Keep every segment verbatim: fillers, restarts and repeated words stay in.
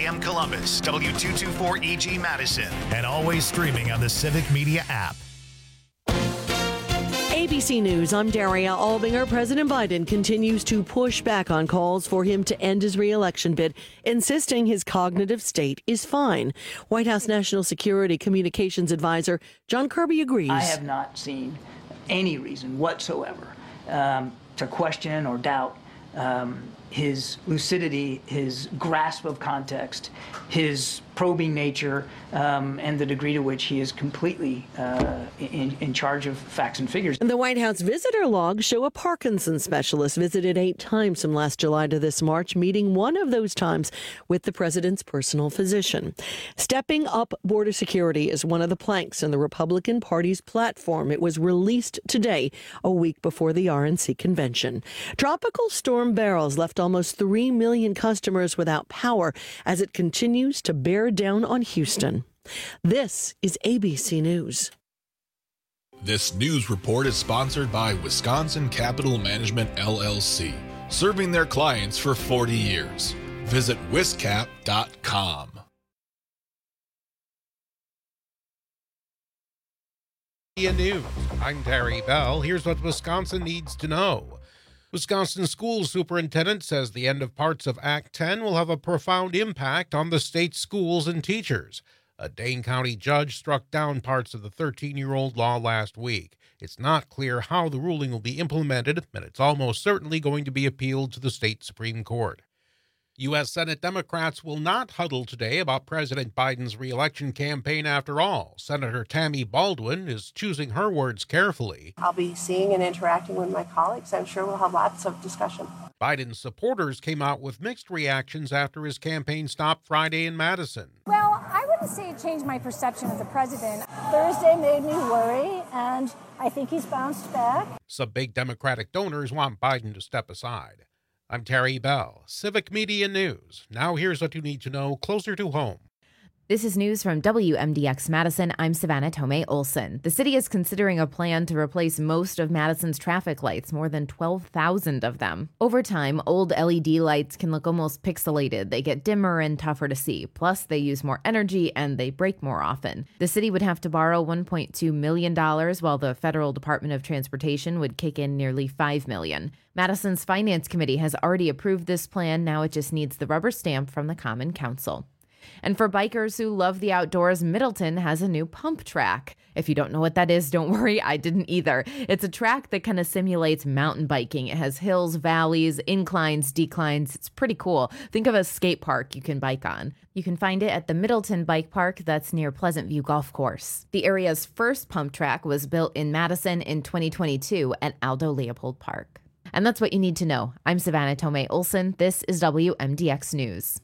M Columbus, W two twenty-four E G Madison, and always streaming on the Civic Media app. A B C News, I'm Daria Albinger. President Biden continues to push back on calls for him to end his re-election bid, insisting his cognitive state is fine. White House National Security Communications Advisor John Kirby agrees. I have not seen any reason whatsoever um, to question or doubt um, his lucidity, his grasp of context, his probing nature, um, and the degree to which he is completely uh, in, in charge of facts and figures. And the White House visitor logs show a Parkinson's specialist visited eight times from last July to this March, meeting one of those times with the president's personal physician. Stepping up border security is one of the planks in the Republican Party's platform. It was released today, a week before the R N C convention. Tropical Storm Beryl left almost three million customers without power as it continues to bear down on Houston. This is A B C News. This news report is sponsored by Wisconsin Capital Management, L L C, serving their clients for forty years. Visit wiscap dot com. News. I'm Terry Bell. Here's what Wisconsin needs to know. Wisconsin School Superintendent says the end of parts of Act ten will have a profound impact on the state's schools and teachers. A Dane County judge struck down parts of the thirteen-year-old law last week. It's not clear how the ruling will be implemented, and it's almost certainly going to be appealed to the state Supreme Court. U S. Senate Democrats will not huddle today about President Biden's re-election campaign after all. Senator Tammy Baldwin is choosing her words carefully. I'll be seeing and interacting with my colleagues. I'm sure we'll have lots of discussion. Biden's supporters came out with mixed reactions after his campaign stopped Friday in Madison. Well, I wouldn't say it changed my perception of the president. Thursday made me worry, and I think he's bounced back. Some big Democratic donors want Biden to step aside. I'm Terry Bell, Civic Media News. Now here's what you need to know closer to home. This is news from W M D X Madison. I'm Savannah Tomei Olson. The city is considering a plan to replace most of Madison's traffic lights, more than twelve thousand of them. Over time, old L E D lights can look almost pixelated. They get dimmer and tougher to see. Plus, they use more energy and they break more often. The city would have to borrow one point two million dollars, while the Federal Department of Transportation would kick in nearly five million dollars. Madison's Finance Committee has already approved this plan. Now it just needs the rubber stamp from the Common Council. And for bikers who love the outdoors, Middleton has a new pump track. If you don't know what that is, don't worry, I didn't either. It's a track that kind of simulates mountain biking. It has hills, valleys, inclines, declines. It's pretty cool. Think of a skate park you can bike on. You can find it at the Middleton Bike Park that's near Pleasant View Golf Course. The area's first pump track was built in Madison in twenty twenty-two at Aldo Leopold Park. And that's what you need to know. I'm Savannah Tomei Olson. This is W M D X News.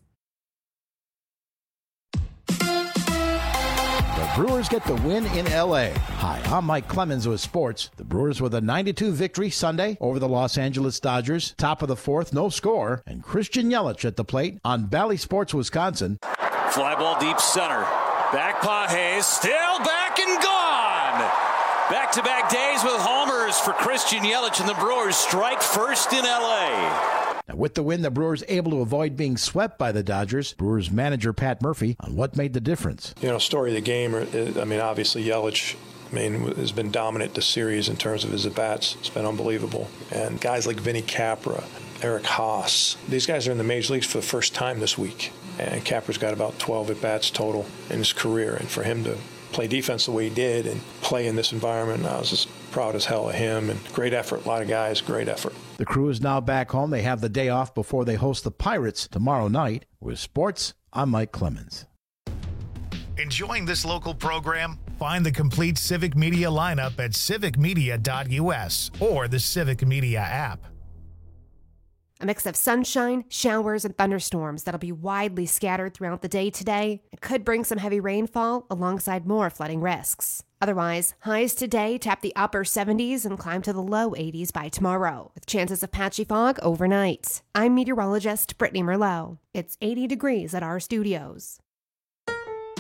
The Brewers get the win in L A. Hi, I'm Mike Clemens with sports. The Brewers with a nine to two victory Sunday over the Los Angeles Dodgers. Top of the fourth, no score. And Christian Yelich at the plate on Bally Sports, Wisconsin. Fly ball deep center. Back Pages, still back and gone. Back-to-back days with homers for Christian Yelich, and the Brewers strike first in L A. Now, with the win, the Brewers able to avoid being swept by the Dodgers. Brewers manager Pat Murphy on what made the difference. You know, story of the game, I mean, obviously Yelich, I mean, has been dominant this series in terms of his at-bats. It's been unbelievable. And guys like Vinny Capra, Eric Haas, these guys are in the major leagues for the first time this week. And Capra's got about twelve at-bats total in his career. And for him to play defense the way he did and play in this environment, I was just proud as hell of him. And great effort. A lot of guys, great effort. The Crew is now back home. They have the day off before they host the Pirates tomorrow night. With sports, I'm Mike Clemens. Enjoying this local program? Find the complete Civic Media lineup at civic media dot u s or the Civic Media app. A mix of sunshine, showers, and thunderstorms that'll be widely scattered throughout the day today. It could bring some heavy rainfall alongside more flooding risks. Otherwise, highs today tap the upper seventies and climb to the low eighties by tomorrow, with chances of patchy fog overnight. I'm meteorologist Brittany Merlot. It's eighty degrees at our studios.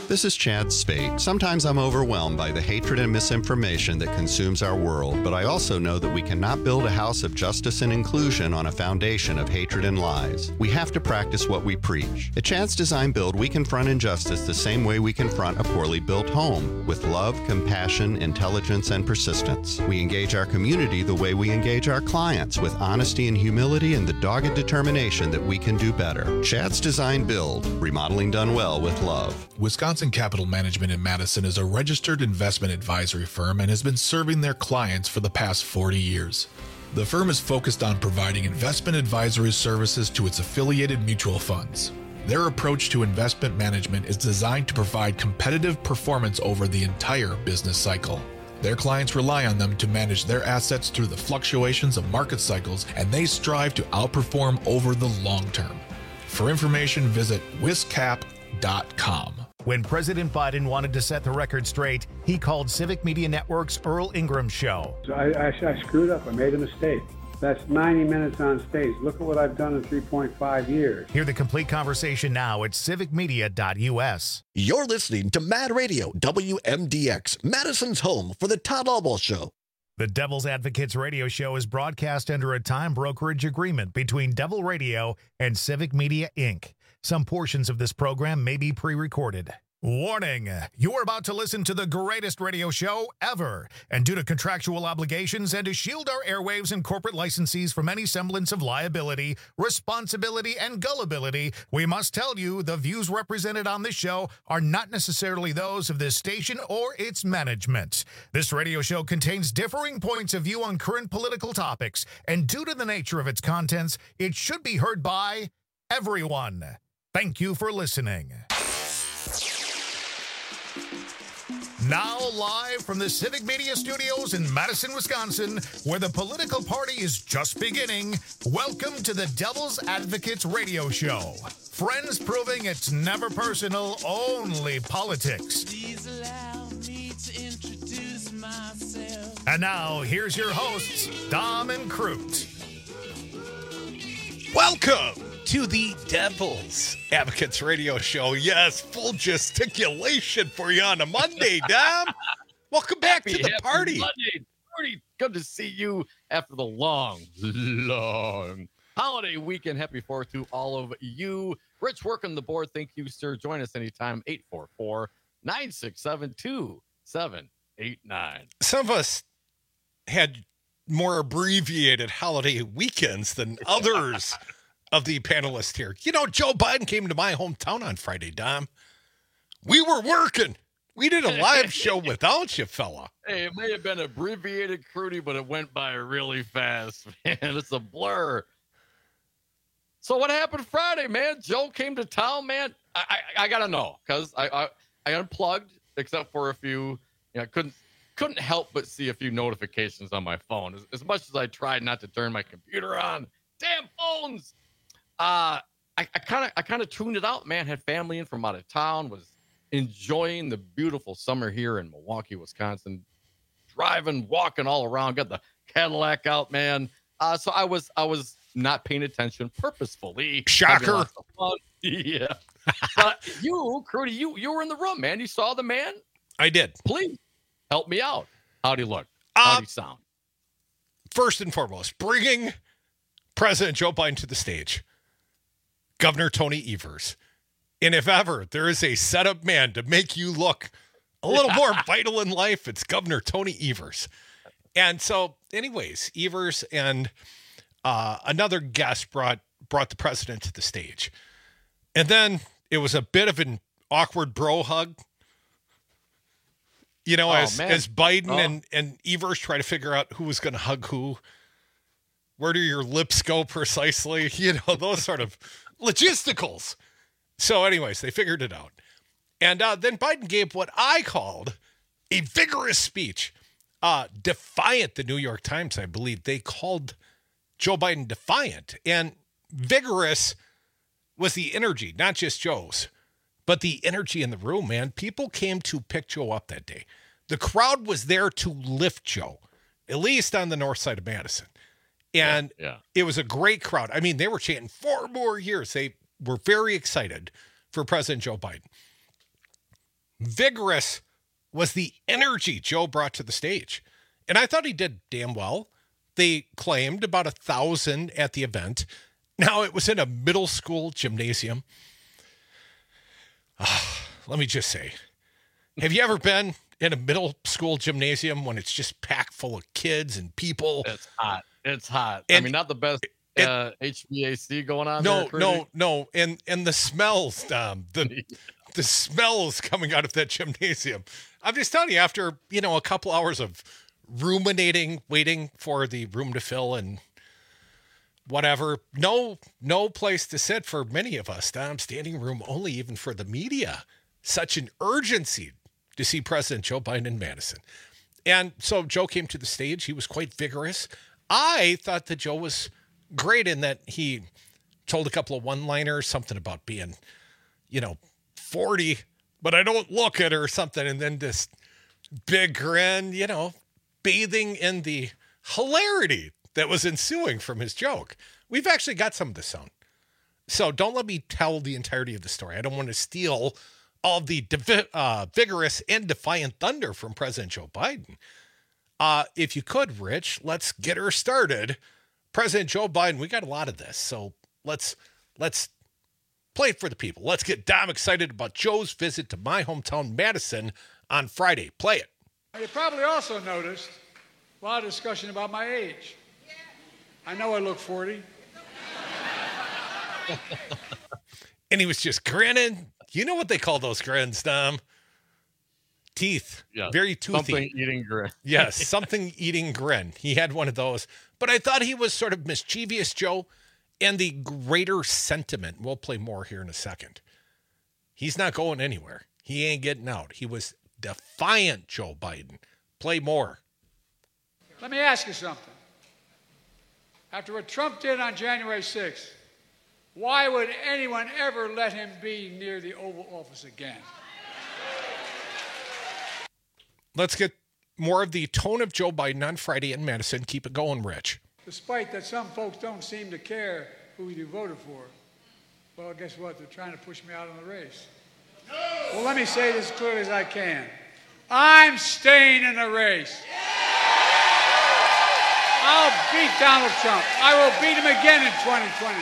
This is Chad Spate. Sometimes I'm overwhelmed by the hatred and misinformation that consumes our world, but I also know that we cannot build a house of justice and inclusion on a foundation of hatred and lies. We have to practice what we preach. At Chad's Design Build, we confront injustice the same way we confront a poorly built home, with love, compassion, intelligence, and persistence. We engage our community the way we engage our clients, with honesty and humility and the dogged determination that we can do better. Chad's Design Build, remodeling done well with love. Wisconsin Capital Management in Madison is a registered investment advisory firm and has been serving their clients for the past forty years. The firm is focused on providing investment advisory services to its affiliated mutual funds. Their approach to investment management is designed to provide competitive performance over the entire business cycle. Their clients rely on them to manage their assets through the fluctuations of market cycles, and they strive to outperform over the long term. For information, visit wiscap dot com. When President Biden wanted to set the record straight, he called Civic Media Network's Earl Ingram Show. So I, I, I screwed up. I made a mistake. That's ninety minutes on stage. Look at what I've done in three point five years. Hear the complete conversation now at civic media dot U S. You're listening to Mad Radio, W M D X, Madison's home for the Todd Albaugh Show. The Devil's Advocates radio show is broadcast under a time brokerage agreement between Devil Radio and Civic Media, Incorporated. Some portions of this program may be pre-recorded. Warning, you are about to listen to the greatest radio show ever, and due to contractual obligations and to shield our airwaves and corporate licensees from any semblance of liability, responsibility, and gullibility, we must tell you the views represented on this show are not necessarily those of this station or its management. This radio show contains differing points of view on current political topics, and due to the nature of its contents, it should be heard by everyone. Thank you for listening. Now live from the Civic Media Studios in Madison, Wisconsin, where the political party is just beginning, welcome to the Devil's Advocates radio show. Friends proving it's never personal, only politics. Please allow me to introduce myself. And now, here's your hosts, Dom and Crute. Welcome to the Devil's Advocates radio show. Yes, full gesticulation for you on a Monday, Dom. Welcome back happy, to the happy party. Monday. Pretty good to see you after the long, long holiday weekend. Happy fourth to all of you. Rich, working the board. Thank you, sir. Join us anytime. eight four four, nine six seven, two seven eight nine. Some of us had more abbreviated holiday weekends than others. Of the panelists here. You know, Joe Biden came to my hometown on Friday, Dom. We were working. We did a live show without you, fella. Hey, it may have been abbreviated, Crudy, but it went by really fast, man. It's a blur. So what happened Friday, man? Joe came to town, man. I I, I gotta know, because I, I I unplugged, except for a few, you know, couldn't couldn't help but see a few notifications on my phone. As, as much as I tried not to turn my computer on, damn phones. Uh, I kind of I kind of tuned it out, man. Had family in from out of town, was enjoying the beautiful summer here in Milwaukee, Wisconsin. Driving, walking all around, got the Cadillac out, man. Uh, so I was I was not paying attention purposefully. Shocker. Yeah. But you, Crudy, you you were in the room, man. You saw the man. I did. Please help me out. How'd he look? How'd uh, he sound? First and foremost, bringing President Joe Biden to the stage. Governor Tony Evers. And if ever there is a setup man to make you look a little more vital in life, it's Governor Tony Evers. And so, anyways, Evers and uh, another guest brought brought the president to the stage. And then it was a bit of an awkward bro hug. You know, oh, as, as Biden oh. and, and Evers try to figure out who was going to hug who. Where do your lips go precisely? You know, those sort of logisticals. So anyways, they figured it out. And uh, then Biden gave what I called a vigorous speech. Uh, defiant, the New York Times, I believe. They called Joe Biden defiant. And vigorous was the energy, not just Joe's, but the energy in the room, man. People came to pick Joe up that day. The crowd was there to lift Joe, at least on the north side of Madison. And yeah, yeah. It was a great crowd. I mean, they were chanting four more years. They were very excited for President Joe Biden. vigorous was the energy Joe brought to the stage. And I thought he did damn well. They claimed about a thousand at the event. Now, it was in a middle school gymnasium. Uh, let me just say, have you ever been in a middle school gymnasium when it's just packed full of kids and people? It's hot. It's hot. And I mean, not the best it, uh, H V A C going on. No, there, no, no. And and the smells, um, the the smells coming out of that gymnasium. I'm just telling you, after, you know, a couple hours of ruminating, waiting for the room to fill and whatever, no, no place to sit for many of us. Tom, standing room only, even for the media. Such an urgency to see President Joe Biden in Madison. And so Joe came to the stage. He was quite vigorous. I thought that Joe was great in that he told a couple of one-liners, something about being, you know, forty, but I don't look it or something. And then this big grin, you know, bathing in the hilarity that was ensuing from his joke. We've actually got some of the sound. So don't let me tell the entirety of the story. I don't want to steal all the divi- uh, vigorous and defiant thunder from President Joe Biden. Uh, if you could, Rich, let's get her started. President Joe Biden, we got a lot of this. So let's let's play it for the people. Let's get Dom excited about Joe's visit to my hometown, Madison, on Friday. Play it. You probably also noticed a lot of discussion about my age. I know I look forty. And he was just grinning. You know what they call those grins, Dom? Teeth. Yeah, very toothy. Something eating grin. Yes, something eating grin. He had one of those. But I thought he was sort of mischievous, Joe, and the greater sentiment. We'll play more here in a second. He's not going anywhere. He ain't getting out. He was defiant, Joe Biden. Play more. Let me ask you something. After what Trump did on January sixth, why would anyone ever let him be near the Oval Office again? Let's get more of the tone of Joe Biden on Friday in Madison. Keep it going, Rich. Despite that some folks don't seem to care who you voted for, well, guess what? They're trying to push me out of the race. Well, let me say this as clearly as I can. I'm staying in the race. I'll beat Donald Trump. I will beat him again in twenty twenty.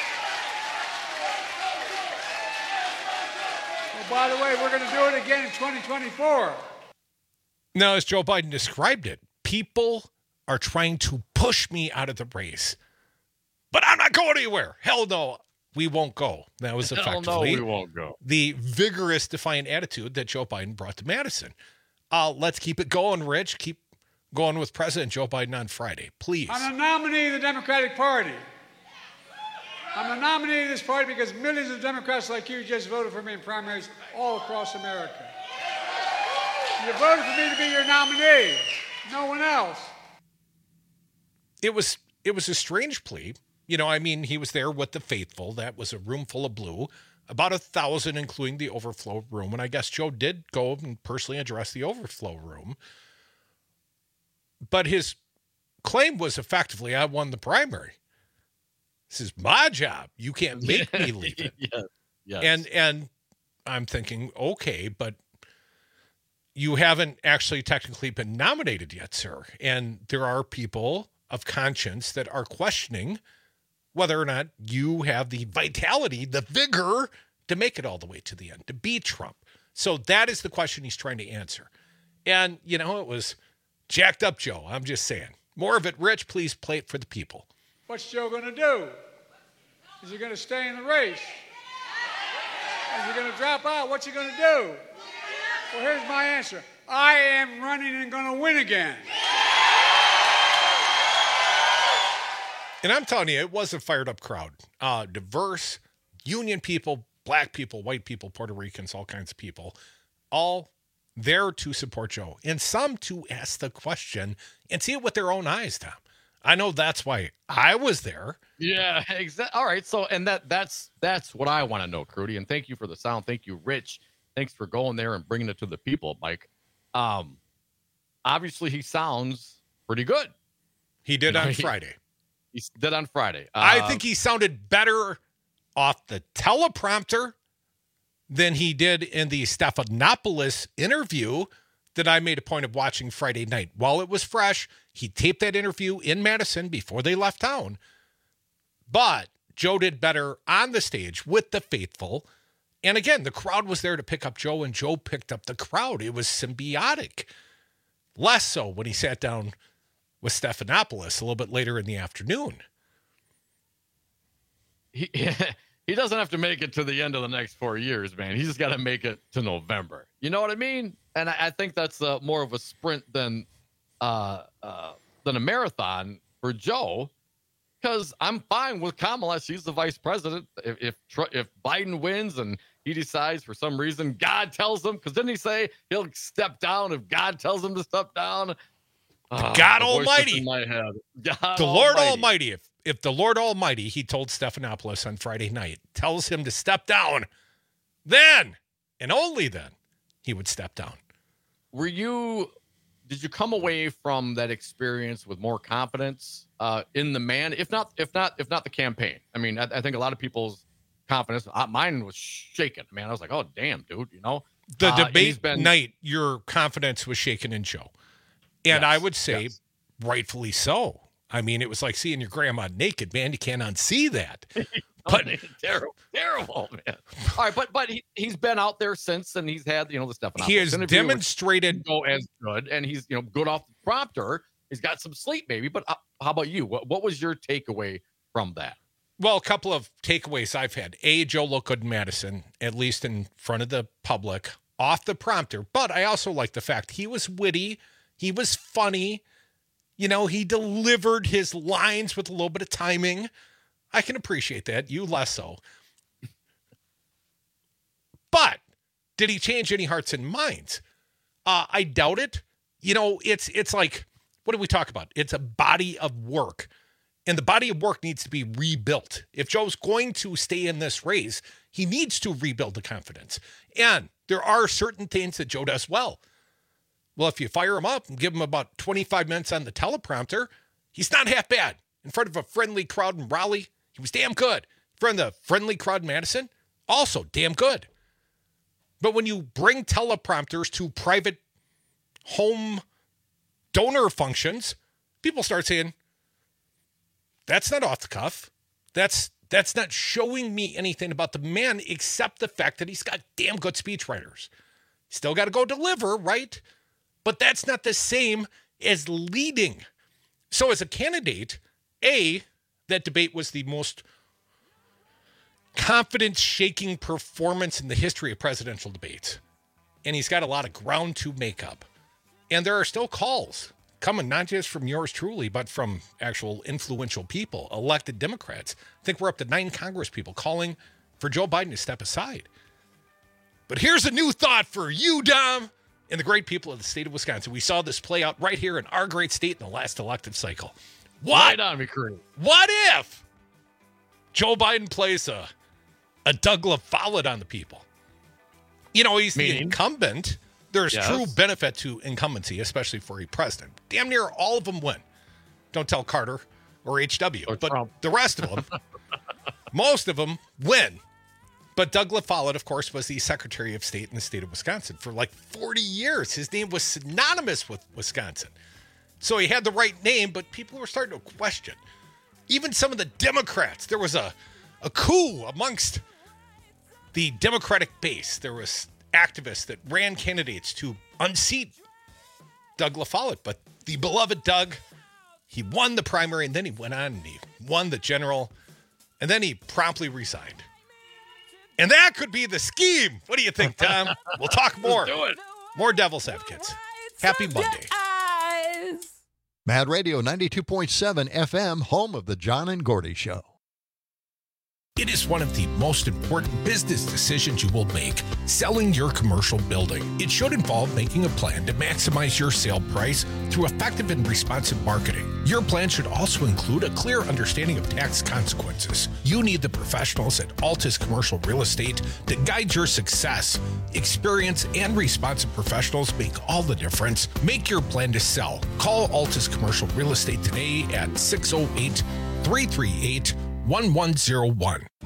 Well, by the way, we're going to do it again in twenty twenty-four. Now, as Joe Biden described it, people are trying to push me out of the race. But I'm not going anywhere. Hell no, we won't go. That was effectively Hell no, we won't go. The vigorous, defiant attitude that Joe Biden brought to Madison. Uh, let's keep it going, Rich. Keep going with President Joe Biden on Friday, please. I'm a nominee of the Democratic Party. I'm a nominee of this party because millions of Democrats like you just voted for me in primaries all across America. You voted for me to be your nominee, no one else. It was it was a strange plea. You know, I mean, he was there with the faithful. That was a room full of blue, about a thousand, including the overflow room. And I guess Joe did go and personally address the overflow room. But his claim was effectively, I won the primary. This is my job. You can't make me leave it. Yes. Yes. And and I'm thinking, okay, but you haven't actually technically been nominated yet, sir. And there are people of conscience that are questioning whether or not you have the vitality, the vigor to make it all the way to the end, to beat Trump. So that is the question he's trying to answer. And, you know, it was jacked up, Joe. I'm just saying. More of it, Rich. Please play it for the people. What's Joe going to do? Is he going to stay in the race? Is he going to drop out? What's he going to do? Well, here's my answer. I am running and going to win again. And I'm telling you, it was a fired up crowd. Uh, diverse, union people, black people, white people, Puerto Ricans, all kinds of people, all there to support Joe. And some to ask the question and see it with their own eyes, Tom. I know that's why I was there. Yeah, exactly. All right. So, and that that's that's what I want to know, Crudy. And thank you for the sound. Thank you, Rich. Thanks for going there and bringing it to the people, Mike. Um, obviously, he sounds pretty good. He did You know, on he- Friday. He did on Friday. I Uh, think he sounded better off the teleprompter than he did in the Stephanopoulos interview that I made a point of watching Friday night. While it was fresh, he taped that interview in Madison before they left town. But Joe did better on the stage with the faithful. And again, the crowd was there to pick up Joe, and Joe picked up the crowd. It was symbiotic. Less so when he sat down with Stephanopoulos a little bit later in the afternoon. He he doesn't have to make it to the end of the next four years, man. He's just got to make it to November. You know what I mean? And I, I think that's uh, more of a sprint than uh, uh, than a marathon for Joe. Because I'm fine with Kamala. She's the vice president. If if, if Biden wins and he decides for some reason God tells him, because didn't he say he'll step down if God tells him to step down? Oh, God Almighty. In my head. God the Lord Almighty. Almighty. If, if the Lord Almighty, he told Stephanopoulos on Friday night, tells him to step down, then, and only then, he would step down. Were you, did you come away from that experience with more confidence uh, in the man? If not, if not, if not the campaign. I mean, I, I think a lot of people's confidence, uh, mine was shaken. I mean, I was like, oh, damn, dude, you know? The uh, debate been, night, your confidence was shaken in Joe. And yes, I would say yes. rightfully so. I mean, it was like seeing your grandma naked, man. You can't unsee that. But terrible, terrible, man. All right, but but he, he's been out there since, and he's had, you know, the stuff. He has demonstrated go as good, and he's, you know, good off the prompter. He's got some sleep, maybe. But uh, how about you? What what was your takeaway from that? Well, a couple of takeaways I've had. A, Joe looked good in Madison, at least in front of the public, off the prompter. But I also like the fact he was witty. He was funny. You know, he delivered his lines with a little bit of timing. I can appreciate that. You less so. But did he change any hearts and minds? Uh, I doubt it. You know, it's it's like, what do we talk about? It's a body of work. And the body of work needs to be rebuilt. If Joe's going to stay in this race, he needs to rebuild the confidence. And there are certain things that Joe does well. Well, if you fire him up and give him about twenty-five minutes on the teleprompter, he's not half bad. In front of a friendly crowd in Raleigh, he was damn good. In front of the friendly crowd in Madison, also damn good. But when you bring teleprompters to private home donor functions, people start saying, that's not off the cuff. That's that's not showing me anything about the man except the fact that he's got damn good speechwriters. Still got to go deliver, right? But that's not the same as leading. So as a candidate, A, that debate was the most confidence-shaking performance in the history of presidential debates. And he's got a lot of ground to make up. And there are still calls coming not just from yours truly, but from actual influential people, elected Democrats. I think we're up to nine Congress people calling for Joe Biden to step aside. But here's a new thought for you, Dom, and the great people of the state of Wisconsin. We saw this play out right here in our great state in the last elective cycle. What? Right on me, crew. What if Joe Biden plays a, a Doug LaFollette on the people? You know, he's Meaning? the incumbent. There's yes. true benefit to incumbency, especially for a president. Damn near all of them win. Don't tell Carter or H W, or but Trump. The rest of them, most of them win. But Doug LaFollette, of course, was the Secretary of State in the state of Wisconsin for like forty years. His name was synonymous with Wisconsin. So he had the right name, but people were starting to question. Even some of the Democrats, there was a, a coup amongst the Democratic base. There was activists that ran candidates to unseat Doug LaFollette. But the beloved Doug, he won the primary, and then he went on and he won the general, and then he promptly resigned. And that could be the scheme. What do you think, Tom? We'll talk more. Let's do it. More Devil's Advocates. Happy Monday. Mad Radio ninety-two point seven F M, home of the John and Gordy Show. It is one of the most important business decisions you will make, selling your commercial building. It should involve making a plan to maximize your sale price through effective and responsive marketing. Your plan should also include a clear understanding of tax consequences. You need the professionals at Altus Commercial Real Estate to guide your success. Experience and responsive professionals make all the difference. Make your plan to sell. Call Altus Commercial Real Estate today at six oh eight, three three eight, one one zero one.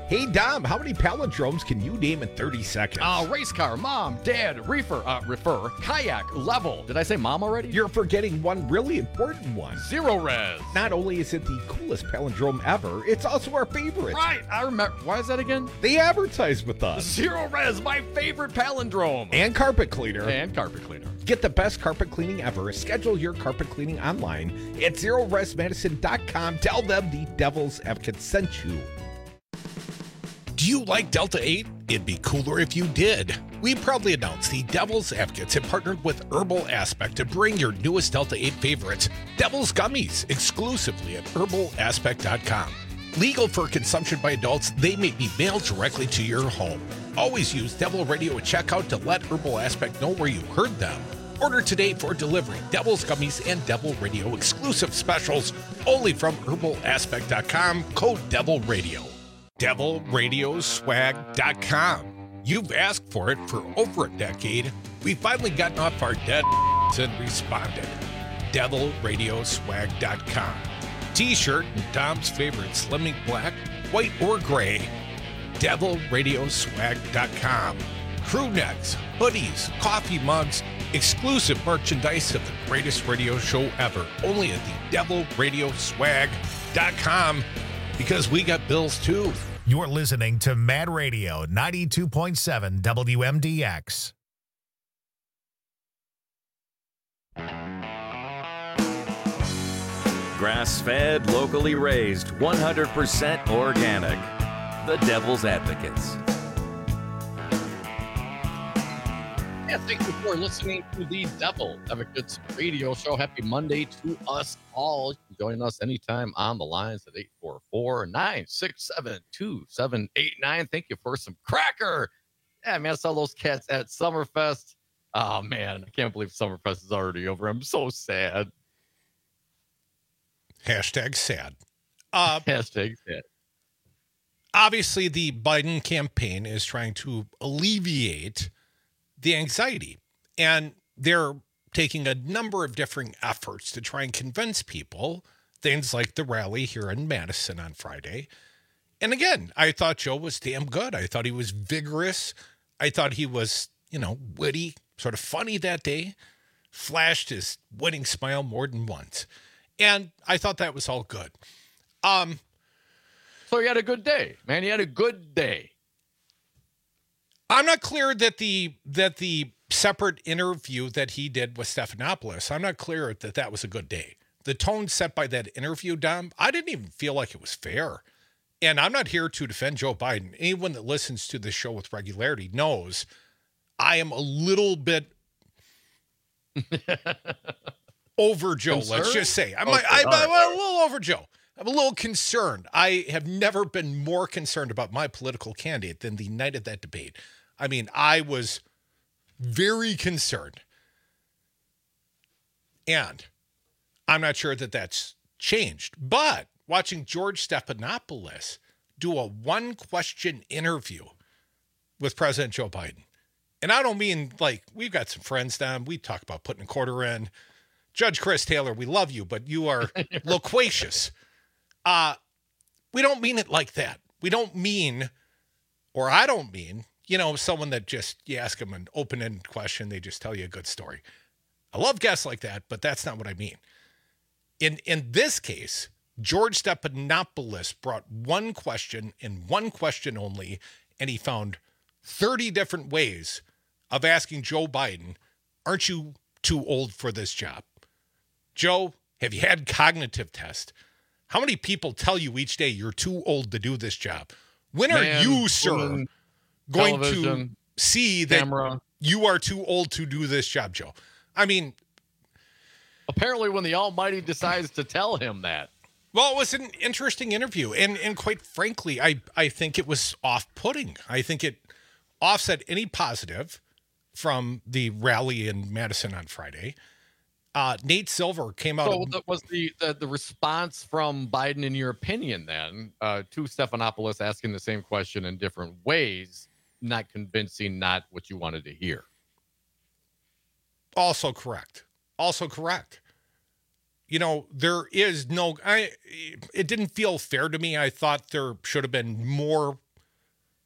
Hey, Dom, how many palindromes can you name in thirty seconds? Uh, race car, mom, dad, reefer, uh, refer, kayak, level. Did I say mom already? You're forgetting one really important one. Zero res. Not only is it the coolest palindrome ever, it's also our favorite. Right, I remember. Why is that again? They advertise with us. Zero res, my favorite palindrome. And carpet cleaner. And carpet cleaner. Get the best carpet cleaning ever. Schedule your carpet cleaning online at zero res madison dot com. Tell them the Devil's Advocate sent you. Do you like Delta eight? It'd be cooler if you did. We proudly announce the Devil's Advocates have partnered with Herbal Aspect to bring your newest Delta eight favorites, Devil's Gummies, exclusively at herbal aspect dot com. Legal for consumption by adults, they may be mailed directly to your home. Always use Devil Radio at checkout to let Herbal Aspect know where you heard them. Order today for delivery. Devil's Gummies and Devil Radio exclusive specials only from herbal aspect dot com. Code Devil Radio. devil radio swag dot com. You've asked for it for over a decade. We've finally gotten off our dead and responded. devil radio swag dot com. T-shirt and Dom's favorite Slimming Black, white or gray. devil radio swag dot com. Crew necks, hoodies, coffee mugs, exclusive merchandise of the greatest radio show ever. Only at the devil radio swag dot com. Because we got bills too. You're listening to Mad Radio ninety-two point seven W M D X. Grass-fed, locally raised, one hundred percent organic. The Devil's Advocates. Yeah, thank you for listening to the Devil Advocates radio show. Happy Monday to us all. You can join us anytime on the lines at eight four four, nine six seven, two seven eight nine. Thank you for some cracker. Yeah, man, I saw those cats at Summerfest. Oh, man, I can't believe Summerfest is already over. I'm so sad. Hashtag sad. Uh, Hashtag sad. Obviously, the Biden campaign is trying to alleviate the anxiety, and they're taking a number of different efforts to try and convince people, things like the rally here in Madison on Friday. And again, I thought Joe was damn good. I thought he was vigorous. I thought he was, you know, witty, sort of funny that day, flashed his winning smile more than once. And I thought that was all good. Um, so he had a good day, man. He had a good day. I'm not clear that the that the separate interview that he did with Stephanopoulos, I'm not clear that that was a good day. The tone set by that interview, Dom, I didn't even feel like it was fair. And I'm not here to defend Joe Biden. Anyone that listens to this show with regularity knows I am a little bit over Joe, Concerned? let's just say. I'm, Okay, like, I'm, right. I'm a little over Joe. I'm a little concerned. I have never been more concerned about my political candidate than the night of that debate. I mean, I was very concerned. And I'm not sure that that's changed. But watching George Stephanopoulos do a one-question interview with President Joe Biden, and I don't mean like we've got some friends down, we talk about putting a quarter in. Judge Chris Taylor, we love you, but you are loquacious. Uh, we don't mean it like that. We don't mean, or I don't mean, you know, someone that just, you ask them an open-ended question, they just tell you a good story. I love guests like that, but that's not what I mean. In in this case, George Stephanopoulos brought one question and one question only, and he found thirty different ways of asking Joe Biden, aren't you too old for this job? Joe, have you had cognitive tests? How many people tell you each day you're too old to do this job? When are Man, you, sir, woman, going to television, see that camera. you are too old to do this job, Joe? I mean, apparently when the Almighty decides to tell him that. Well, it was an interesting interview. And and quite frankly, I, I think it was off-putting. I think it offset any positive from the rally in Madison on Friday. Uh, Nate Silver came out. So of, that was the, the the response from Biden, in your opinion, then, uh, to Stephanopoulos asking the same question in different ways, not convincing, not what you wanted to hear. Also correct. Also correct. You know, there is no, I, it didn't feel fair to me. I thought there should have been more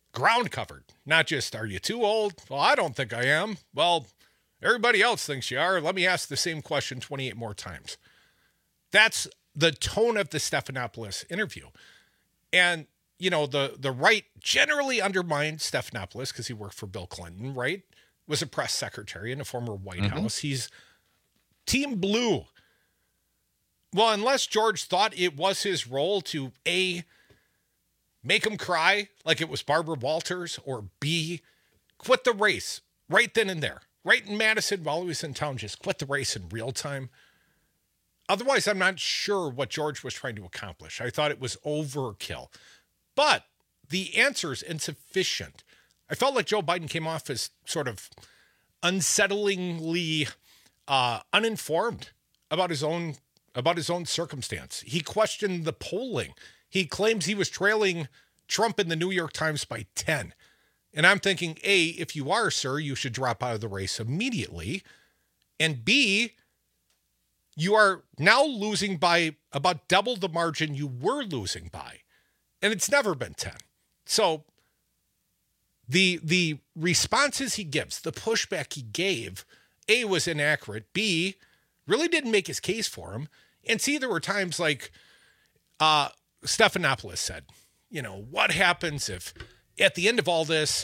ground covered. Not just, are you too old? Well, I don't think I am. Well, everybody else thinks you are. Let me ask the same question twenty-eight more times. That's the tone of the Stephanopoulos interview. And, you know, the, the right generally undermined Stephanopoulos because he worked for Bill Clinton, right? Was a press secretary in a former White mm-hmm. House. He's Team Blue. Well, unless George thought it was his role to A, make him cry like it was Barbara Walters, or B, quit the race right then and there. Right in Madison while he was in town, just quit the race in real time. Otherwise, I'm not sure what George was trying to accomplish. I thought it was overkill. But the answer is insufficient. I felt like Joe Biden came off as sort of unsettlingly uh, uninformed about his own about his own circumstance. He questioned the polling. He claims he was trailing Trump in the New York Times by ten. And I'm thinking, A, if you are, sir, you should drop out of the race immediately. And B, you are now losing by about double the margin you were losing by. And it's never been ten. So the the responses he gives, the pushback he gave, A, was inaccurate. B, really didn't make his case for him. And C, there were times like uh, Stephanopoulos said, you know, what happens if at the end of all this,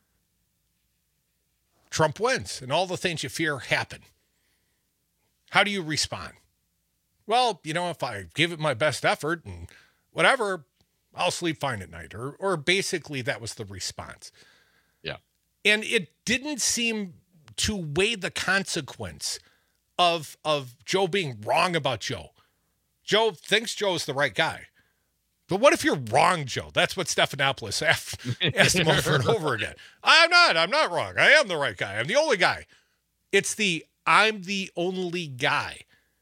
Trump wins and all the things you fear happen? How do you respond? Well, you know, if I give it my best effort and whatever, I'll sleep fine at night. Or, or basically that was the response. Yeah. And it didn't seem to weigh the consequence of, of Joe being wrong about Joe. Joe thinks Joe's the right guy. But what if you're wrong, Joe? That's what Stephanopoulos asked him over and over again. I'm not. I'm not wrong. I am the right guy. I'm the only guy. It's the I'm the only guy.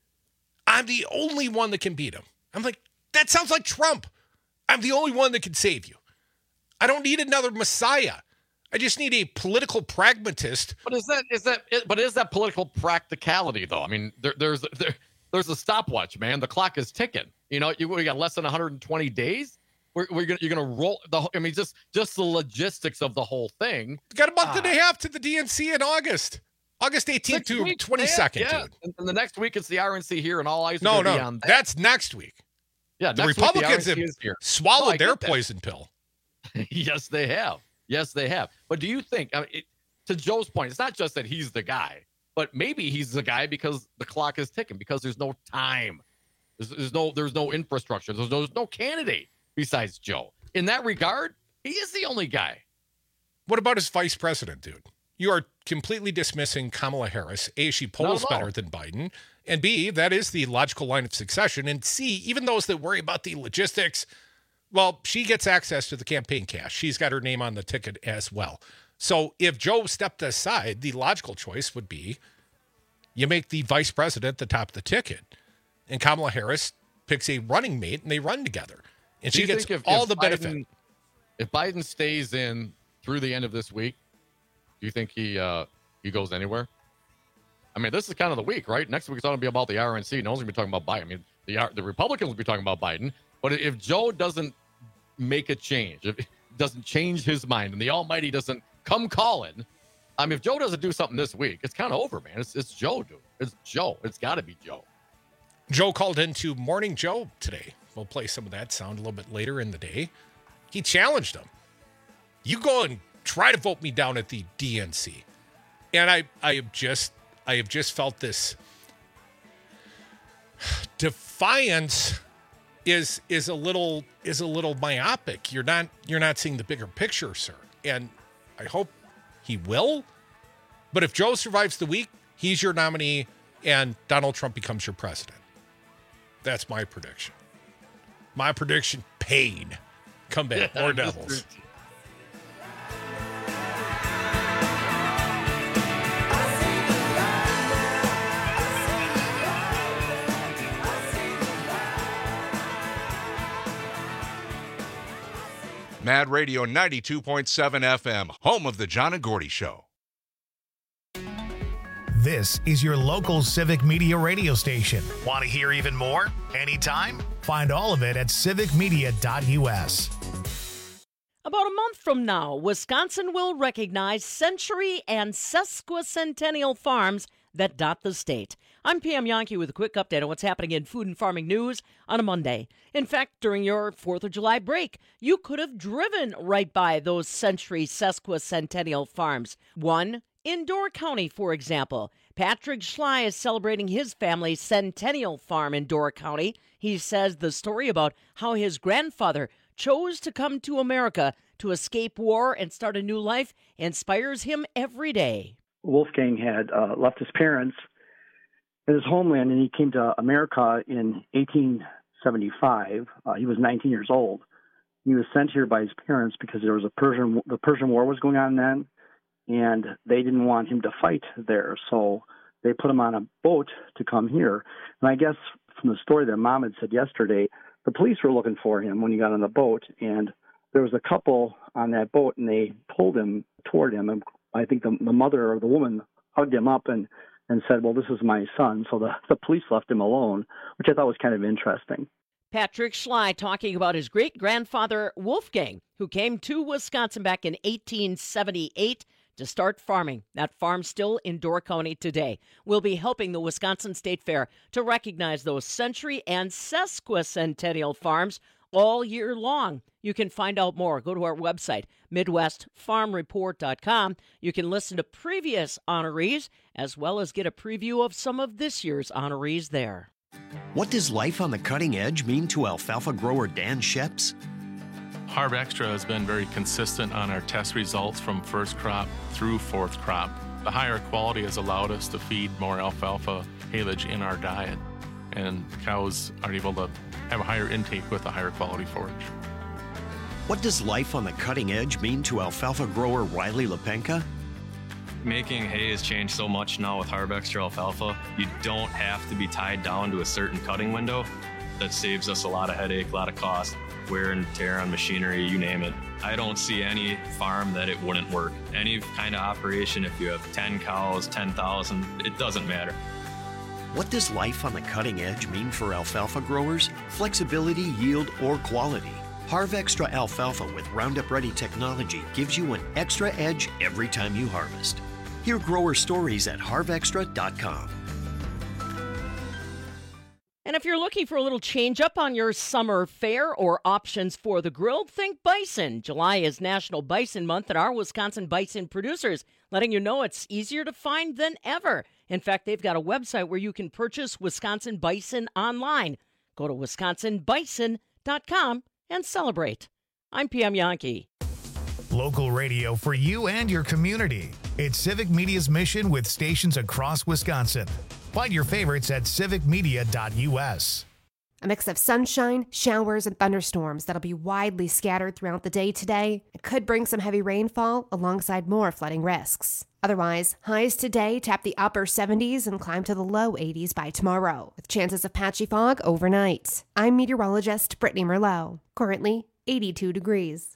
I'm the only one that can beat him. I'm like, that sounds like Trump. I'm the only one that can save you. I don't need another messiah. I just need a political pragmatist. But is that is that? But is that political practicality though? I mean, there, there's there, there's a stopwatch, man. The clock is ticking. You know, you we got less than one hundred twenty days. We're, we're gonna you're gonna roll the. I mean, just just the logistics of the whole thing. Got a month uh, and a half to the D N C in August, August eighteenth to twenty-second. Yeah, dude. And, and the next week it's the R N C here, and all eyes. No, are no, be on that. That's next week. Yeah, the next Republicans week the have swallowed no, their poison pill. Yes, they have. Yes, they have. But do you think, I mean, it, to Joe's point, it's not just that he's the guy, but maybe he's the guy because the clock is ticking, because there's no time. There's, there's no there's no infrastructure. There's no, there's no candidate besides Joe. In that regard, he is the only guy. What about his vice president, dude? You are completely dismissing Kamala Harris. A, she polls no, no. better than Biden. And B, that is the logical line of succession. And C, even those that worry about the logistics, well, she gets access to the campaign cash. She's got her name on the ticket as well. So if Joe stepped aside, the logical choice would be you make the vice president the top of the ticket. And Kamala Harris picks a running mate, and they run together. And she gets if, all if the Biden, benefit. If Biden stays in through the end of this week, do you think he uh, he goes anywhere? I mean, this is kind of the week, right? Next week it's going to be about the R N C. No one's going to be talking about Biden. I mean, the the Republicans will be talking about Biden. But if Joe doesn't make a change, if he doesn't change his mind, and the Almighty doesn't come calling, I mean, if Joe doesn't do something this week, it's kind of over, man. It's it's Joe, dude. It's Joe. It's got to be Joe. Joe called into Morning Joe today. We'll play some of that sound a little bit later in the day. He challenged him. You go and try to vote me down at the D N C. And I, I have just, I have just felt this defiance is is a little is a little myopic. You're not you're not seeing the bigger picture, sir. And I hope he will. But if Joe survives the week, he's your nominee, and Donald Trump becomes your president. That's my prediction. My prediction paid. Come back, more Devils. Mad Radio ninety-two point seven F M, home of the John and Gordy Show. This is your local Civic Media radio station. Want to hear even more? Anytime? Find all of it at civic media dot U S. About a month from now, Wisconsin will recognize century and sesquicentennial farms that dot the state. I'm Pam Yankee with a quick update on what's happening in food and farming news on a Monday. In fact, during your fourth of July break, you could have driven right by those century sesquicentennial farms. One in Door County, for example. Patrick Schley is celebrating his family's centennial farm in Door County. He says the story about how his grandfather chose to come to America to escape war and start a new life inspires him every day. Wolfgang had uh, left his parents in his homeland, and he came to America in eighteen seventy-five. Uh, he was nineteen years old. He was sent here by his parents because there was a Persian, the Persian War was going on then, and they didn't want him to fight there. So they put him on a boat to come here. And I guess from the story that Mom had said yesterday, the police were looking for him when he got on the boat, and there was a couple on that boat, and they pulled him toward him. And I think the, the mother or the woman hugged him up and, and said, well, this is my son. So the, the police left him alone, which I thought was kind of interesting. Patrick Schley talking about his great-grandfather Wolfgang, who came to Wisconsin back in eighteen seventy-eight to start farming. That farm still in Door County today. We'll be helping the Wisconsin State Fair to recognize those century and sesquicentennial farms all year long. You can find out more. Go to our website, midwest farm report dot com. You can listen to previous honorees as well as get a preview of some of this year's honorees there. What does life on the cutting edge mean to alfalfa grower Dan Sheps? Harv Extra has been very consistent on our test results from first crop through fourth crop. The higher quality has allowed us to feed more alfalfa haylage in our diet, and cows are able to have a higher intake with a higher quality forage. What does life on the cutting edge mean to alfalfa grower Riley Lepenka? Making hay has changed so much now with Harv Extra alfalfa. You don't have to be tied down to a certain cutting window. That saves us a lot of headache, a lot of cost, wear and tear on machinery, you name it. I don't see any farm that it wouldn't work. Any kind of operation, if you have ten cows, ten thousand, it doesn't matter. What does life on the cutting edge mean for alfalfa growers? Flexibility, yield, or quality. Harv Extra alfalfa with Roundup Ready technology gives you an extra edge every time you harvest. Hear grower stories at harv extra dot com. And if you're looking for a little change up on your summer fare or options for the grill, think bison. July is National Bison Month, and our Wisconsin bison producers letting you know it's easier to find than ever. In fact, they've got a website where you can purchase Wisconsin bison online. Go to wisconsin bison dot com and celebrate. I'm Pam Yankee. Local radio for you and your community. It's Civic Media's mission with stations across Wisconsin. Find your favorites at civic media dot u s. A mix of sunshine, showers, and thunderstorms that'll be widely scattered throughout the day today. It could bring some heavy rainfall alongside more flooding risks. Otherwise, highs today tap the upper seventies and climb to the low eighties by tomorrow, with chances of patchy fog overnight. I'm meteorologist Brittany Merlot. Currently, eighty-two degrees.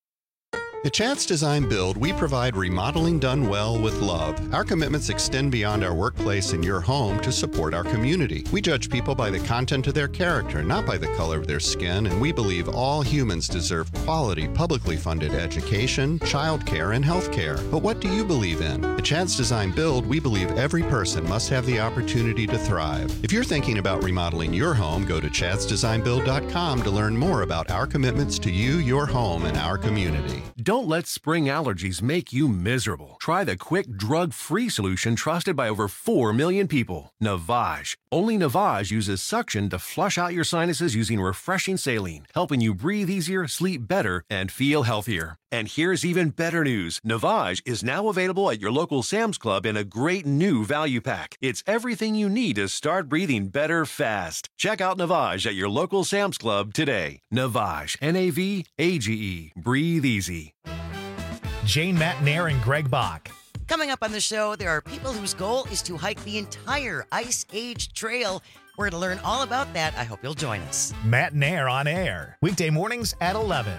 At Chance Design Build, we provide remodeling done well with love. Our commitments extend beyond our workplace and your home to support our community. We judge people by the content of their character, not by the color of their skin, and we believe all humans deserve quality, publicly funded education, childcare, and health care. But what do you believe in? At Chance Design Build, we believe every person must have the opportunity to thrive. If you're thinking about remodeling your home, go to chads design build dot com to learn more about our commitments to you, your home, and our community. Don't let spring allergies make you miserable. Try the quick, drug-free solution trusted by over four million people. Navage. Only Navage uses suction to flush out your sinuses using refreshing saline, helping you breathe easier, sleep better, and feel healthier. And here's even better news. Navage is now available at your local Sam's Club in a great new value pack. It's everything you need to start breathing better fast. Check out Navage at your local Sam's Club today. Navage. N A V A G E. Breathe easy. Jane Matnair and Greg Bach. Coming up on the show, there are people whose goal is to hike the entire Ice Age Trail. We're going to learn all about that. I hope you'll join us. Matnair on air, weekday mornings at eleven.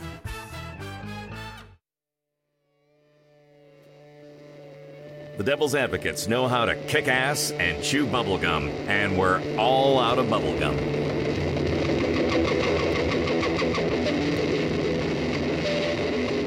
The Devil's Advocates know how to kick ass and chew bubblegum, and we're all out of bubblegum.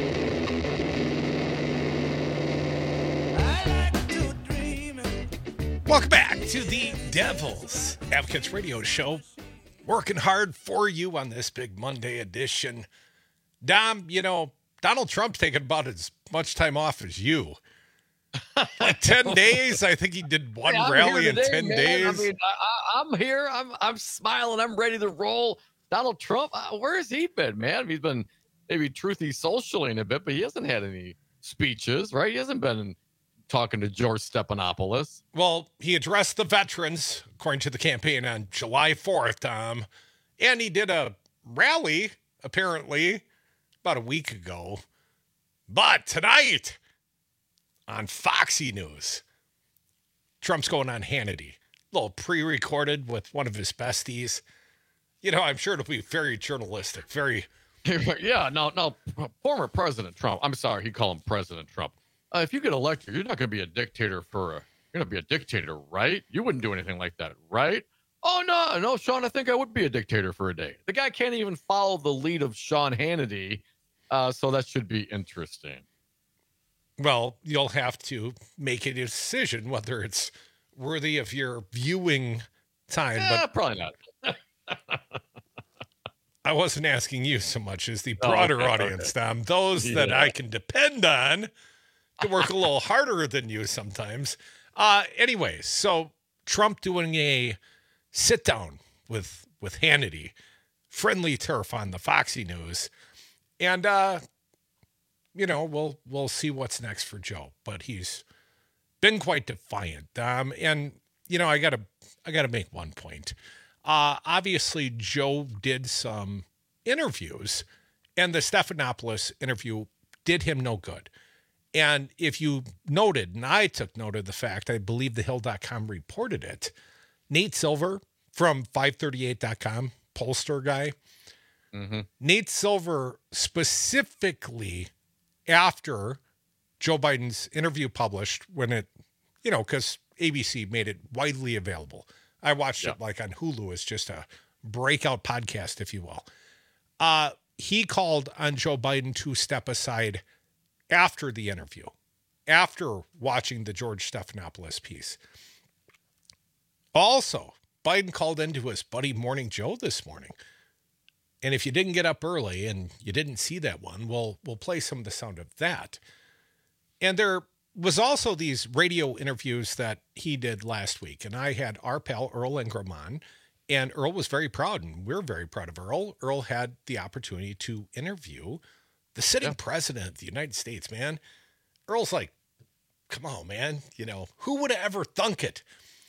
Welcome back to the Devil's Advocates Radio Show. Working hard for you on this big Monday edition. Dom, you know, Donald Trump's taking about as much time off as you. Like ten days. I think he did one Hey, I'm rally here in today, ten man. days. I mean, I, I, I'm here. I'm I'm smiling. I'm ready to roll. Donald Trump, uh, where has he been, man? He's been maybe truthy socialing a bit, but he hasn't had any speeches, right? He hasn't been talking to George Stephanopoulos. Well, he addressed the veterans, according to the campaign, on July fourth, Tom. And he did a rally, apparently, about a week ago. But tonight, on Foxy News, Trump's going on Hannity. A little pre-recorded with one of his besties. You know, I'm sure it'll be very journalistic, very... Yeah, no, no, former President Trump. I'm sorry, he called him President Trump. Uh, if you get elected, you're not going to be a dictator for a, you're going to be a dictator, right? You wouldn't do anything like that, right? Oh, no, no, Sean, I think I would be a dictator for a day. The guy can't even follow the lead of Sean Hannity, uh, so that should be interesting. Well, you'll have to make a decision whether it's worthy of your viewing time. Eh, but probably not. I wasn't asking you so much as the Oh, broader okay, audience, okay. Tom. Those that Yeah. I can depend on to work a little harder than you sometimes. Uh, anyways, so Trump doing a sit down with with Hannity, friendly turf on the Foxy News, and uh, you know we'll we'll see what's next for Joe. But he's been quite defiant. Um, and you know I gotta I gotta make one point. Uh, obviously, Joe did some interviews, and the Stephanopoulos interview did him no good. And if you noted, and I took note of the fact, I believe the hill dot com reported it, Nate Silver from five thirty-eight dot com, pollster guy, Mm-hmm. Nate Silver specifically after Joe Biden's interview published, when it, you know, because A B C made it widely available. I watched Yeah. it like on Hulu as just a breakout podcast, if you will. Uh, he called on Joe Biden to step aside after the interview, after watching the George Stephanopoulos piece. Also, Biden called into his buddy Morning Joe this morning. And if you didn't get up early and you didn't see that one, we'll, we'll play some of the sound of that. And there was also these radio interviews that he did last week. And I had our pal Earl Ingram on, and Earl was very proud, and we're very proud of Earl. Earl had the opportunity to interview the sitting Yeah. president of the United States, man. Earl's like, come on, man. You know, who would have ever thunk it?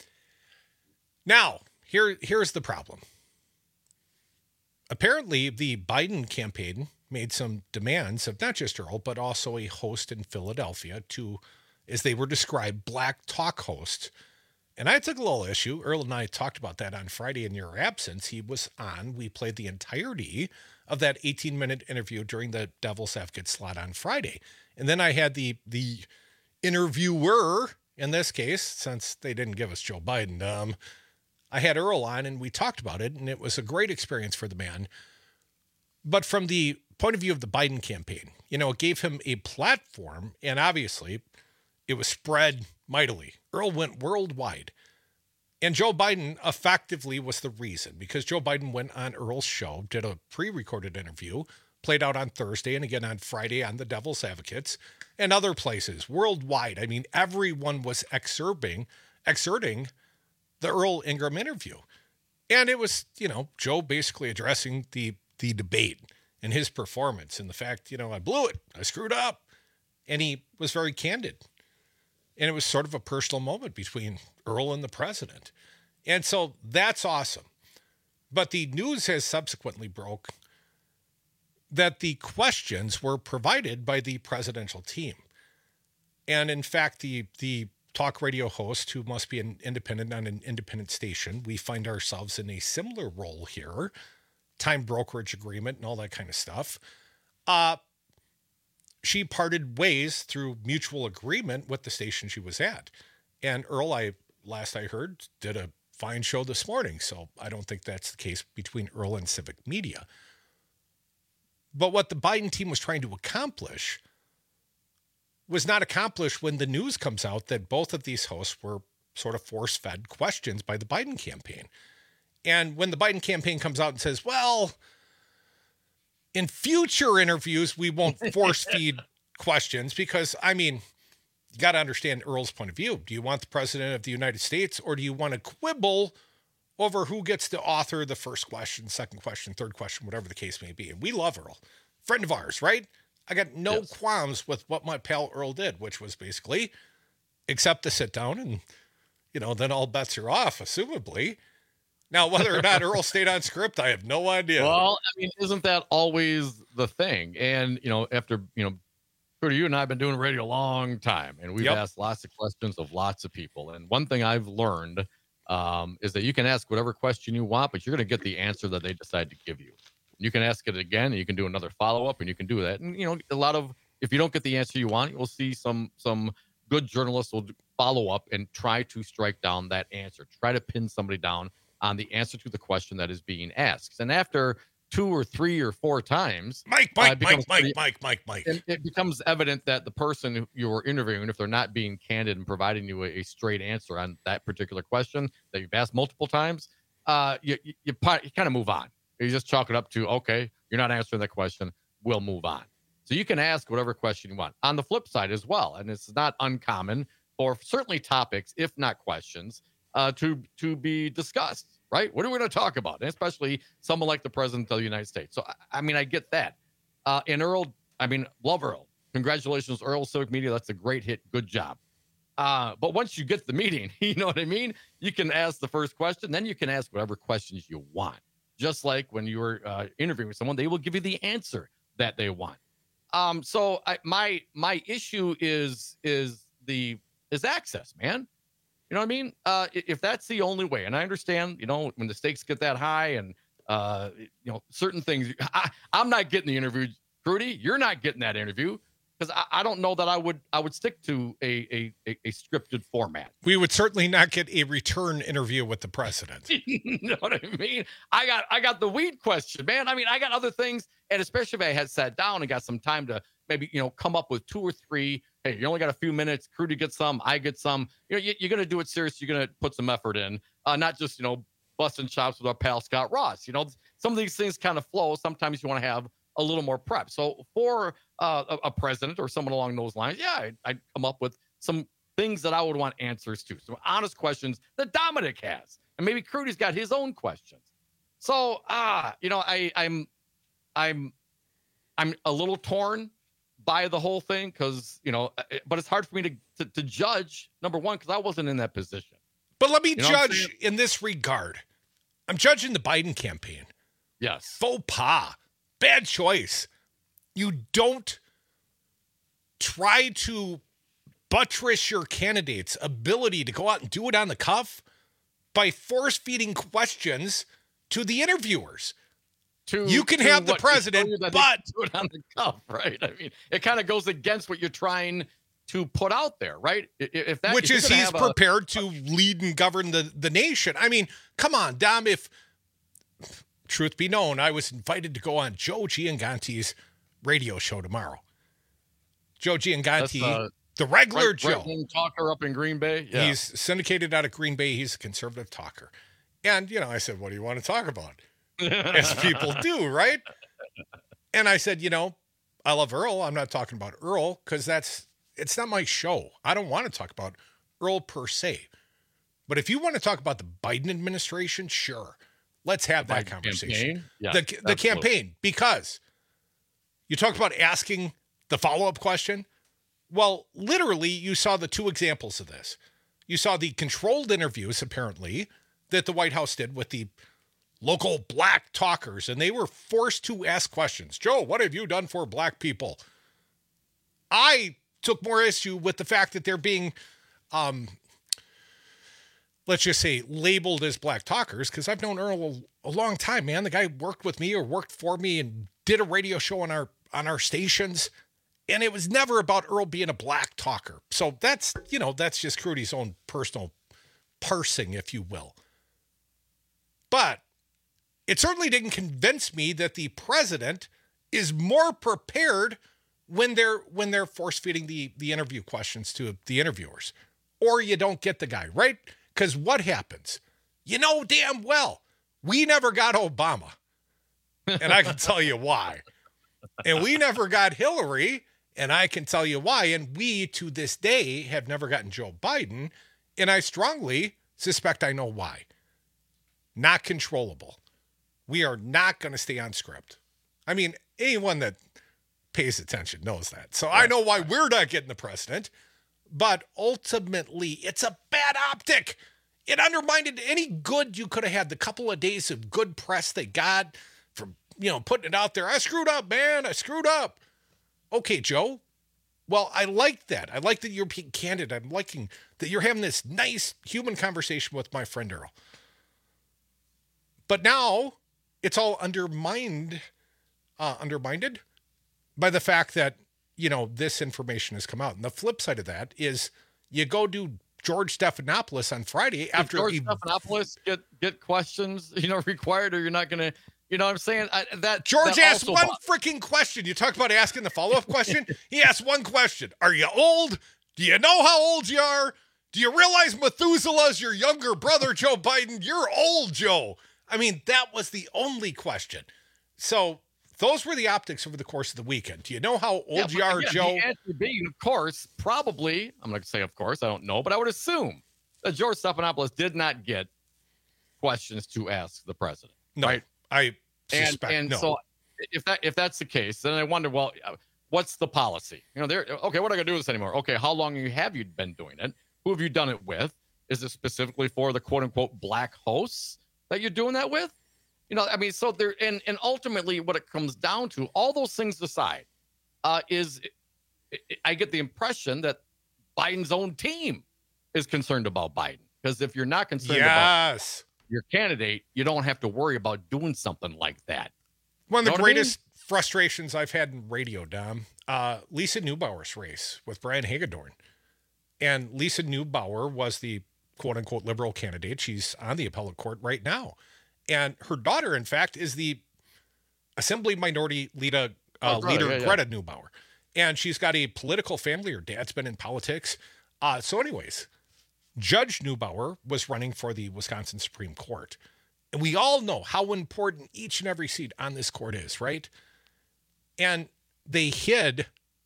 Now, here, here's the problem. Apparently, the Biden campaign made some demands of not just Earl, but also a host in Philadelphia to, as they were described, black talk hosts. And I took a little issue. Earl and I talked about that on Friday in your absence. He was on. We played the entirety of that eighteen-minute interview during the Devil's Advocate slot on Friday. And then I had the the interviewer, in this case, since they didn't give us Joe Biden, um, I had Earl on, and we talked about it, and it was a great experience for the man. But from the point of view of the Biden campaign, you know, it gave him a platform, and obviously it was spread mightily. Earl went worldwide. And Joe Biden effectively was the reason, because Joe Biden went on Earl's show, did a pre-recorded interview, played out on Thursday and again on Friday on the Devil's Advocates and other places worldwide. I mean, everyone was excerpting, exerting the Earl Ingram interview. And it was, you know, Joe basically addressing the the debate and his performance and the fact, you know, I blew it, I screwed up. And he was very candid. And it was sort of a personal moment between Earl and the president. And so that's awesome. But the news has subsequently broke that the questions were provided by the presidential team. And in fact, the the talk radio host, who must be an independent on an independent station, we find ourselves in a similar role here, time brokerage agreement and all that kind of stuff. Uh, she parted ways through mutual agreement with the station she was at. And Earl, I last I heard, did a fine show this morning. So I don't think that's the case between Earl and Civic Media. But what the Biden team was trying to accomplish was not accomplished when the news comes out that both of these hosts were sort of force-fed questions by the Biden campaign. And when the Biden campaign comes out and says, well, in future interviews, we won't force-feed questions because, I mean, you got to understand Earl's point of view. Do you want the president of the United States, or do you want to quibble over who gets to author the first question, second question, third question, whatever the case may be? And we love Earl. Friend of ours, right? I got no yes. qualms with what my pal Earl did, which was basically accept the sit down and, you know, then all bets are off, assumably. Now, whether or not Earl stayed on script, I have no idea. Well, I mean, isn't that always the thing? And, you know, after, you know, Crudy, you and I have been doing radio a long time, and we've yep. asked lots of questions of lots of people. And one thing I've learned um, is that you can ask whatever question you want, but you're going to get the answer that they decide to give you. You can ask it again, and you can do another follow-up, and you can do that. And, you know, a lot of, if you don't get the answer you want, you'll see some some good journalists will follow up and try to strike down that answer, try to pin somebody down on the answer to the question that is being asked. And after two or three or four times, Mike, Mike, uh, Mike, Mike, pretty, Mike, Mike, Mike, it, it becomes evident that the person who you were interviewing, if they're not being candid and providing you a, a straight answer on that particular question that you've asked multiple times, uh, you, you, you, you kind of move on. You just chalk it up to, okay, you're not answering that question, we'll move on. So you can ask whatever question you want. On the flip side as well, and it's not uncommon for certainly topics, if not questions, uh, to to be discussed, right? What are we going to talk about? And especially someone like the President of the United States. So, I, I mean, I get that. Uh, and Earl, I mean, love Earl. Congratulations, Earl, Civic Media. That's a great hit. Good job. Uh, but once you get the meeting, you know what I mean? You can ask the first question, then you can ask whatever questions you want. Just like when you were uh, interviewing someone, they will give you the answer that they want. Um, so I, my my issue is is the is access, man. You know what I mean? Uh, if that's the only way, and I understand, you know, when the stakes get that high, and uh, you know, certain things, I, I'm not getting the interview, Crudy. You're not getting that interview. Because I, I don't know that I would I would stick to a, a a scripted format. We would certainly not get a return interview with the president. You know what I mean? I got I got the weed question, man. I mean, I got other things, and especially if I had sat down and got some time to maybe, you know, come up with two or three. Hey, you only got a few minutes. Crudy gets some, I get some. You know, you, you're gonna do it serious. You're gonna put some effort in, uh, not just, you know, busting chops with our pal Scott Ross. You know, some of these things kind of flow. Sometimes you want to have a little more prep. So for uh, a, a president or someone along those lines, yeah, I'd, I'd come up with some things that I would want answers to, some honest questions that Dominic has, and maybe Crudy's got his own questions. So, ah, you know, I, I'm, I'm, I'm a little torn by the whole thing because, you know, but it's hard for me to to, to judge. Number one, because I wasn't in that position. But let me You know judge in this regard. I'm judging the Biden campaign. Yes. Faux pas. Bad choice. You don't try to buttress your candidate's ability to go out and do it on the cuff by force feeding questions to the interviewers. To, you can to have the what, president, but do it on the cuff, right? I mean, it kind of goes against what you're trying to put out there, right? If that, which if is he's prepared a, to lead and govern the, the nation. I mean, come on, Dom, if truth be known, I was invited to go on Joe Gianganti's radio show tomorrow. Joe Gianganti, uh, the regular right, Joe. Right talker up in Green Bay. Yeah. He's syndicated out of Green Bay. He's a conservative talker. And, you know, I said, what do you want to talk about? As people do, right? And I said, you know, I love Earl. I'm not talking about Earl because that's, it's not my show. I don't want to talk about Earl per se. But if you want to talk about the Biden administration, sure. Let's have that conversation. Yes, the the campaign, because you talked about asking the follow-up question. Well, literally, you saw the two examples of this. You saw the controlled interviews, apparently, that the White House did with the local black talkers, and they were forced to ask questions. Joe, what have you done for black people? I took more issue with the fact that they're being um, let's just say, labeled as black talkers, because I've known Earl a, a long time, man. The guy worked with me or worked for me and did a radio show on our on our stations, and it was never about Earl being a black talker. So that's, you know, that's just Crudy's own personal parsing, if you will. But it certainly didn't convince me that the president is more prepared when they're when they're force feeding the the interview questions to the interviewers, or you don't get the guy, right? Because what happens? You know damn well we never got Obama, and I can tell you why. And we never got Hillary, and I can tell you why. And we, to this day, have never gotten Joe Biden, and I strongly suspect I know why. Not controllable. We are not going to stay on script. I mean, anyone that pays attention knows that. So I know why we're not getting the president, but ultimately, it's a bad optic. It undermined any good you could have had, the couple of days of good press they got from, you know, putting it out there. I screwed up, man. I screwed up. Okay, Joe. Well, I like that. I like that you're being candid. I'm liking that you're having this nice human conversation with my friend Earl. But now it's all undermined, uh, undermined by the fact that, you know, this information has come out. And the flip side of that is you go do George Stephanopoulos on Friday after George he, Stephanopoulos get get questions, you know, required, or you're not going to, you know what I'm saying? I, that George that asked one bo- freaking question. You talk about asking the follow-up question. He asked one question. Are you old? Do you know how old you are? Do you realize Methuselah's your younger brother, Joe Biden? You're old, Joe. I mean, that was the only question. So those were the optics over the course of the weekend. Do you know how old yeah, you are, again, Joe? The answer being, of course, probably, I'm going to say, of course, I don't know, but I would assume that George Stephanopoulos did not get questions to ask the president. No, right? I And, suspect and no. so if that if that's the case, then I wonder, well, what's the policy? You know, they're okay, we're not going to do this anymore. Okay, how long have you been doing it? Who have you done it with? Is it specifically for the quote unquote black hosts that you're doing that with? You know, I mean, so there, and and ultimately what it comes down to, all those things aside, uh, is I get the impression that Biden's own team is concerned about Biden. Because if you're not concerned yes. about your candidate, you don't have to worry about doing something like that. One of Know the what I greatest frustrations I've had in radio, Dom, uh, Lisa Neubauer's race with Brian Hagedorn. And Lisa Neubauer was the quote-unquote liberal candidate. She's on the appellate court right now. And her daughter, in fact, is the Assembly Minority Leader, uh, Oh, brother, leader yeah, yeah. Greta Neubauer. And she's got a political family. Her dad's been in politics. Uh, so anyways, Judge Neubauer was running for the Wisconsin Supreme Court. And we all know how important each and every seat on this court is, right? And they hid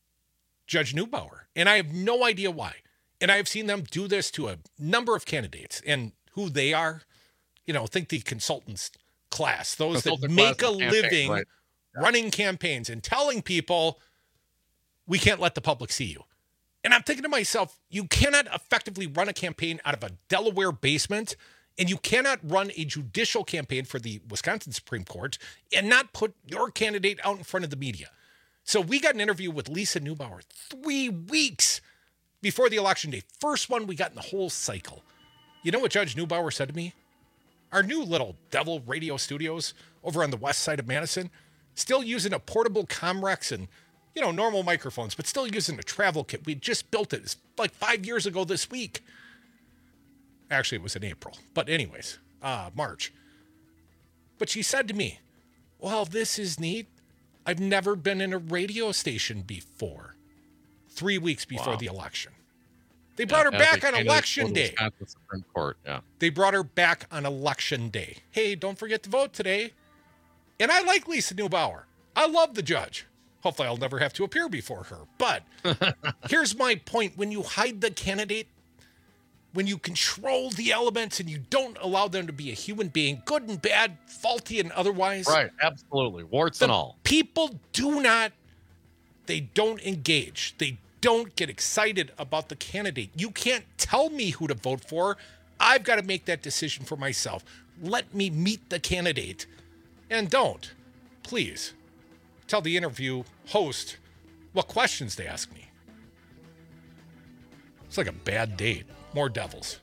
Judge Neubauer. And I have no idea why. And I've seen them do this to a number of candidates. And who they are, you know, think the consultants class, those Consultant that make a class and campaign, living right. running campaigns and telling people, we can't let the public see you. And I'm thinking to myself, you cannot effectively run a campaign out of a Delaware basement, and you cannot run a judicial campaign for the Wisconsin Supreme Court and not put your candidate out in front of the media. So we got an interview with Lisa Neubauer three weeks before the election day. First one we got in the whole cycle. You know what Judge Neubauer said to me? Our new little devil radio studios over on the west side of Madison, still using a portable Comrex and, you know, normal microphones, but still using a travel kit. We just built it. It's like five years ago this week. Actually, it was in April. But anyways, uh, March. But she said to me, well, this is neat. I've never been in a radio station before. Three weeks before Wow. the election. They brought her Yeah, as back a on candidate election for the day. Wisconsin Supreme Court, yeah. They brought her back on election day. Hey, don't forget to vote today. And I like Lisa Neubauer. I love the judge. Hopefully I'll never have to appear before her. But here's my point. When you hide the candidate, when you control the elements and you don't allow them to be a human being, good and bad, faulty and otherwise. Right, absolutely. Warts the and all. People do not, they don't engage. They don't get excited about the candidate. You can't tell me who to vote for. I've got to make that decision for myself. Let me meet the candidate. And don't, please, tell the interview host what questions to ask me. It's like a bad date. More devils.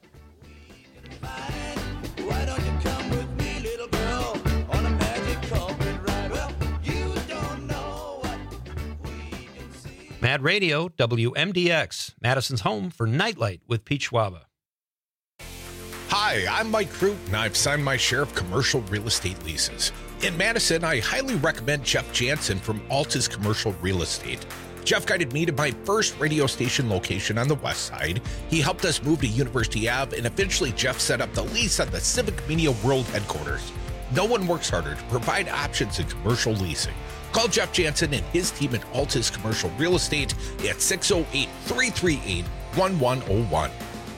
Why don't you come with me, little girl, on a magic carpet ride? Well, you don't know what we can see. Mad Radio, W M D X, Madison's home for Nightlight with Pete Schwaba. Hi, I'm Mike Crute, and I've signed my share of commercial real estate leases. In Madison, I highly recommend Jeff Jansen from Altus Commercial Real Estate. Jeff guided me to my first radio station location on the west side. He helped us move to University Avenue, and eventually Jeff set up the lease on the Civic Media World headquarters. No one works harder to provide options in commercial leasing. Call Jeff Jansen and his team at Altus Commercial Real Estate at six oh eight, three three eight, one one oh one.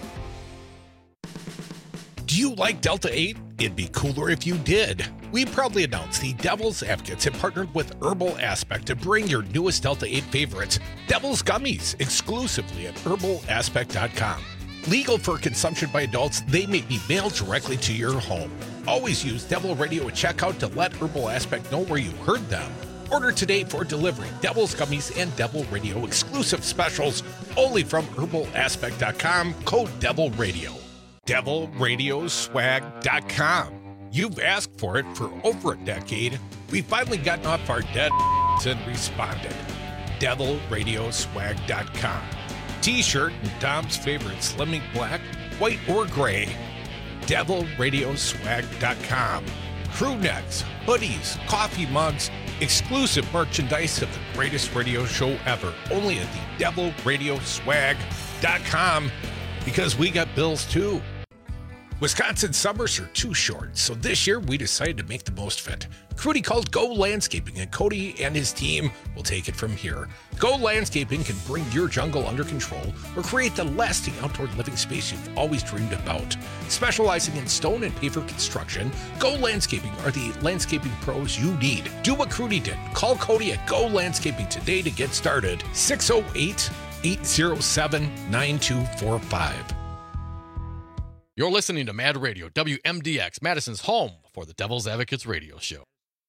Do you like Delta eight? It'd be cooler if you did. We proudly announce the Devil's Advocates have partnered with Herbal Aspect to bring your newest Delta eight favorites, Devil's Gummies, exclusively at herbal aspect dot com. Legal for consumption by adults, they may be mailed directly to your home. Always use Devil Radio at checkout to let Herbal Aspect know where you heard them. Order today for delivery. Devil's Gummies and Devil Radio exclusive specials only from herbal aspect dot com, code Devil Radio. devil radio swag dot com. You've asked for it for over a decade. We've finally gotten off our dead and responded. devil radio swag dot com. T-shirt and Dom's favorite slimming black, white, or gray. devil radio swag dot com. Crew necks, hoodies, coffee mugs, exclusive merchandise of the greatest radio show ever. Only at the devil radio swag dot com, because we got bills too. Wisconsin summers are too short, so this year we decided to make the most of it. Crudy called Go Landscaping, and Cody and his team will take it from here. Go Landscaping can bring your jungle under control or create the lasting outdoor living space you've always dreamed about. Specializing in stone and paver construction, Go Landscaping are the landscaping pros you need. Do what Crudy did. Call Cody at Go Landscaping today to get started. six oh eight, eight oh seven, nine two four five. You're listening to Mad Radio, W M D X, Madison's home for the Devil's Advocates radio show.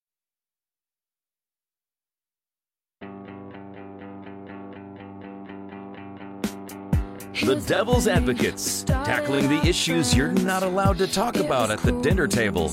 The Devil's Advocates, tackling the issues you're not allowed to talk about at the dinner table.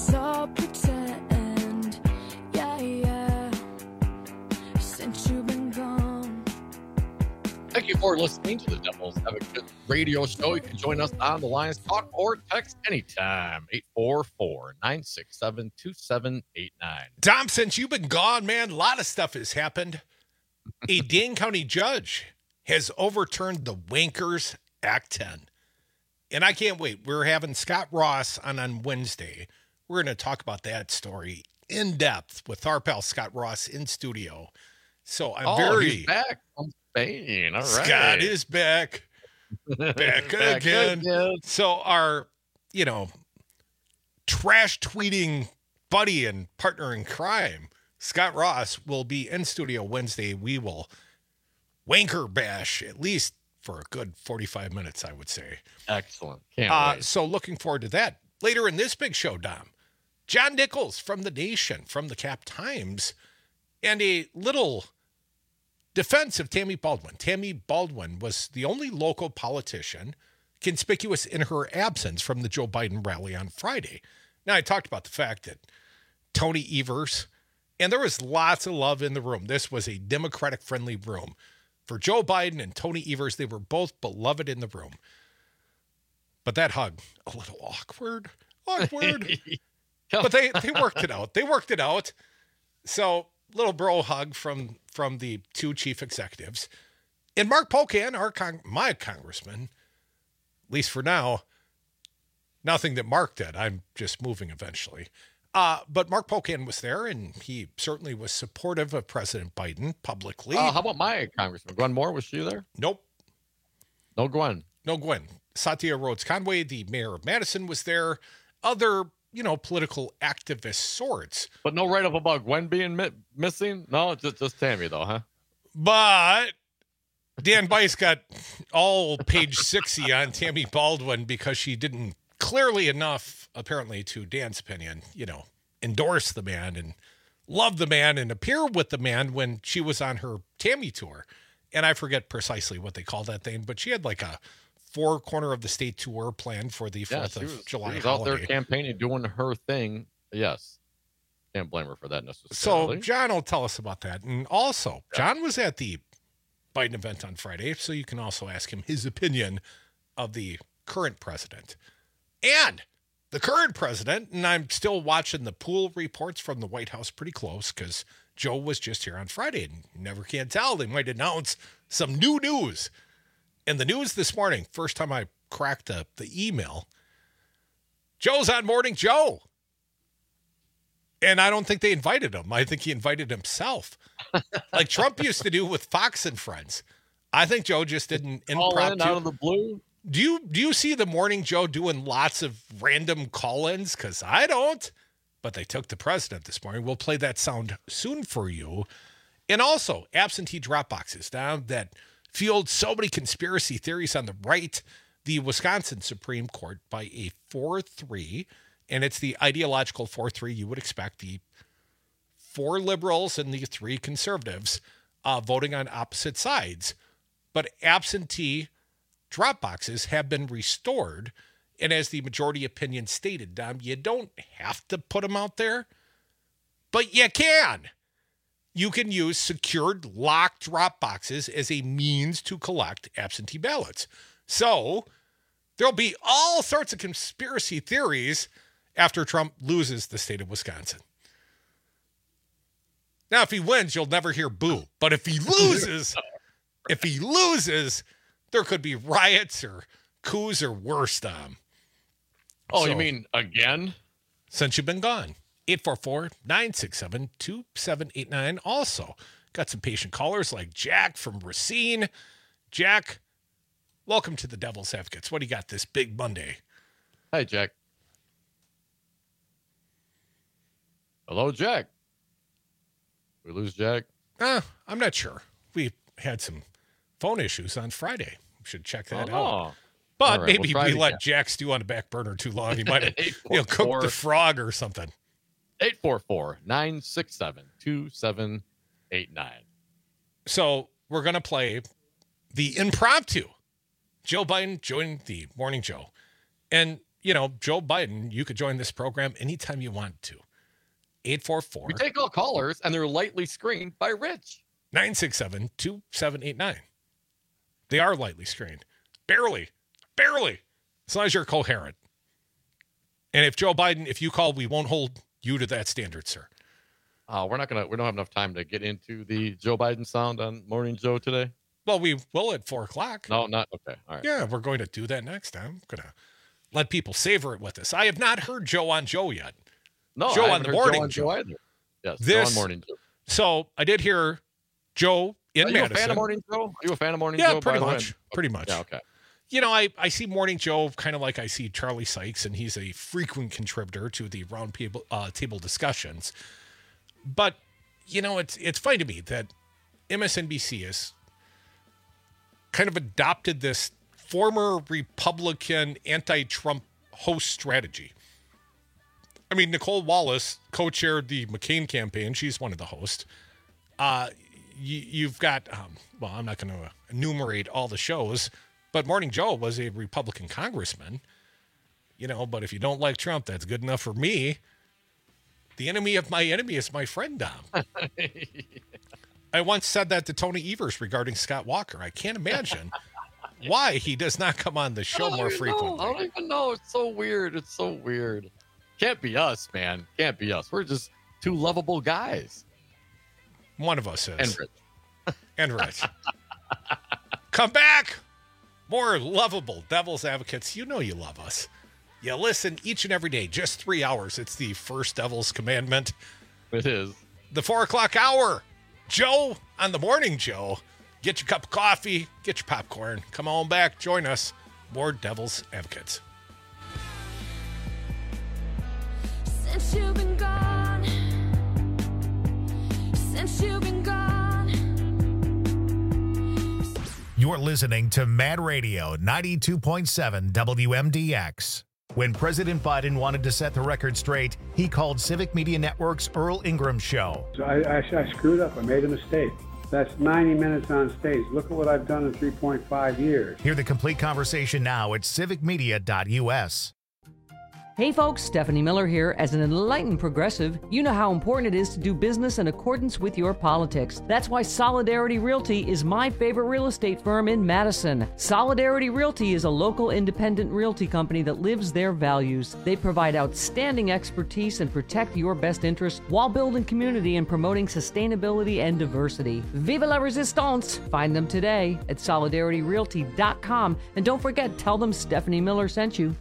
Thank you for listening to the Devil's Advocates radio show. You can join us on the lines, talk or text anytime. eight four four, nine six seven, two seven eight nine. Dom, since you've been gone, man, a lot of stuff has happened. A Dane County judge has overturned the Wankers Act ten. And I can't wait. We're having Scott Ross on on Wednesday. We're going to talk about that story in depth with our pal Scott Ross in studio. So I'm oh, very... he's back from Spain. All right. Scott is back. Back, Back again. again. So our, you know, trash tweeting buddy and partner in crime, Scott Ross, will be in studio Wednesday. We will wanker bash at least for a good forty-five minutes, I would say. Excellent. Can't uh, wait. So looking forward to that. Later in this big show, Dom, John Nichols from The Nation, from the Cap Times, and a little defense of Tammy Baldwin. Tammy Baldwin was the only local politician conspicuous in her absence from the Joe Biden rally on Friday. Now, I talked about the fact that Tony Evers, and there was lots of love in the room. This was a Democratic-friendly room. For Joe Biden and Tony Evers, they were both beloved in the room. But that hug, a little awkward, awkward. But they, they worked it out. They worked it out. So, little bro hug from, from the two chief executives. And Mark Pocan, our con- my congressman, at least for now, nothing that Mark did. I'm just moving eventually. Uh, but Mark Pocan was there, and he certainly was supportive of President Biden publicly. Uh, how about my congressman? Gwen Moore, was she there? Nope. No Gwen. No Gwen. Satya Rhodes Conway, the mayor of Madison, was there. Other, you know, political activist sorts. But no write-up about Gwen being mi- missing? No, just, just Tammy, though, huh? But Dan Bice got all page sixty on Tammy Baldwin because she didn't clearly enough, apparently, to Dan's opinion, you know, endorse the man and love the man and appear with the man when she was on her Tammy tour. And I forget precisely what they call that thing, but she had like a four corner of the state tour planned for the Yeah, fourth she of was, July she was holiday. out there campaigning, doing her thing. Yes. Can't blame her for that So necessarily. John will tell us about that. And also, John was at the Biden event on Friday, so you can also ask him his opinion of the current president. And the current president, and I'm still watching the pool reports from the White House pretty close because Joe was just here on Friday, and you never can tell. They might announce some new news. And the news this morning, first time I cracked the, the email, Joe's on Morning Joe. And I don't think they invited him. I think he invited himself. Like Trump used to do with Fox and Friends. I think Joe just did an impromptu. In out of the blue. Do you do you see the Morning Joe doing lots of random call-ins? Because I don't. But they took the president this morning. We'll play that sound soon for you. And also, absentee drop boxes now that fueled so many conspiracy theories on the right. The Wisconsin Supreme Court by a four three, and it's the ideological four three you would expect, the four liberals and the three conservatives uh, voting on opposite sides. But absentee drop boxes have been restored. And as the majority opinion stated, Dom, you don't have to put them out there, but you can. You can use secured locked drop boxes as a means to collect absentee ballots. So there'll be all sorts of conspiracy theories after Trump loses the state of Wisconsin. Now, if he wins, you'll never hear boo. But if he loses, if he loses, there could be riots or coups or worse, Dom. Oh, So, you mean again? Since you've been gone. eight four four, nine six seven, two seven eight nine. Also, got some patient callers like Jack from Racine. Jack, welcome to the Devil's Advocates. What do you got this big Monday? Hi, Jack. Hello, Jack. We lose Jack? Uh, I'm not sure. We had some phone issues on Friday. We should check that Oh. out. But All right, maybe we'll try we it let again. Jack stew on the back burner too long. He might have eight you know, four cooked four the frog or something. eight four four, nine six seven, two seven eight nine. So we're going to play the impromptu. Joe Biden joined the Morning Joe. And, you know, Joe Biden, you could join this program anytime you want to. eight four four, We take all callers, and they're lightly screened by Rich. nine six seven, two seven eight nine. They are lightly screened. Barely. Barely. As long as you're coherent. And if Joe Biden, if you call, we won't hold you to that standard, sir. Uh, we're not gonna. We don't have enough time to get into the Joe Biden sound on Morning Joe today. Well, we will at four o'clock. No, not okay. All right. Yeah, we're going to do that next time. I'm going to let people savor it with us. I have not heard Joe on Joe yet. No, Joe I on haven't the heard Morning Joe on Joe. Joe either. Yes, Joe This, on Morning Joe. So I did hear Joe in Are you Madison. a fan of Morning Joe? Are you a fan of Morning Yeah, Joe? pretty by the way? much. Pretty much. Yeah, okay. You know, I, I see Morning Joe kind of like I see Charlie Sykes, and he's a frequent contributor to the round table, uh, table discussions. But, you know, it's it's funny to me that M S N B C has kind of adopted this former Republican anti-Trump host strategy. I mean, Nicole Wallace co-chaired the McCain campaign. She's one of the hosts. Uh, you, you've got, um, well, I'm not going to enumerate all the shows, but Morning Joe was a Republican congressman. You know, but if you don't like Trump, that's good enough for me. The enemy of my enemy is my friend, Dom. I once said that to Tony Evers regarding Scott Walker. I can't imagine why he does not come on the show I don't more even frequently. know. I don't even know. It's so weird. It's so weird. Can't be us, man. Can't be us. We're just two lovable guys. One of us is. And Rich. And Rich. Come back. More lovable Devil's Advocates. You know you love us. You listen each and every day, just three hours. It's the first Devil's Commandment. It is. The four o'clock hour. Joe on the Morning Joe. Get your cup of coffee. Get your popcorn. Come on back. Join us. More Devil's Advocates. Since you've been gone, since you've been gone. You're listening to Mad Radio ninety-two point seven W M D X. When President Biden wanted to set the record straight, he called Civic Media Network's Earl Ingram Show. So I, I, I screwed up. I made a mistake. That's ninety minutes on stage. Look at what I've done in three point five years. Hear the complete conversation now at civic media dot U S. Hey folks, Stephanie Miller here. As an enlightened progressive, you know how important it is to do business in accordance with your politics. That's why Solidarity Realty is my favorite real estate firm in Madison. Solidarity Realty is a local independent realty company that lives their values. They provide outstanding expertise and protect your best interests while building community and promoting sustainability and diversity. Vive la resistance! Find them today at solidarity realty dot com. And don't forget, tell them Stephanie Miller sent you.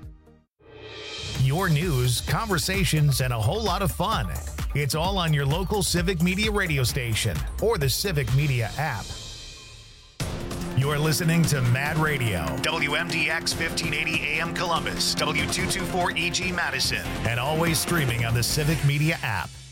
Your news, conversations, and a whole lot of fun. It's all on your local Civic Media radio station or the Civic Media app. You're listening to Mad Radio, W M D X fifteen eighty A M Columbus, W two twenty-four E G Madison, and always streaming on the Civic Media app.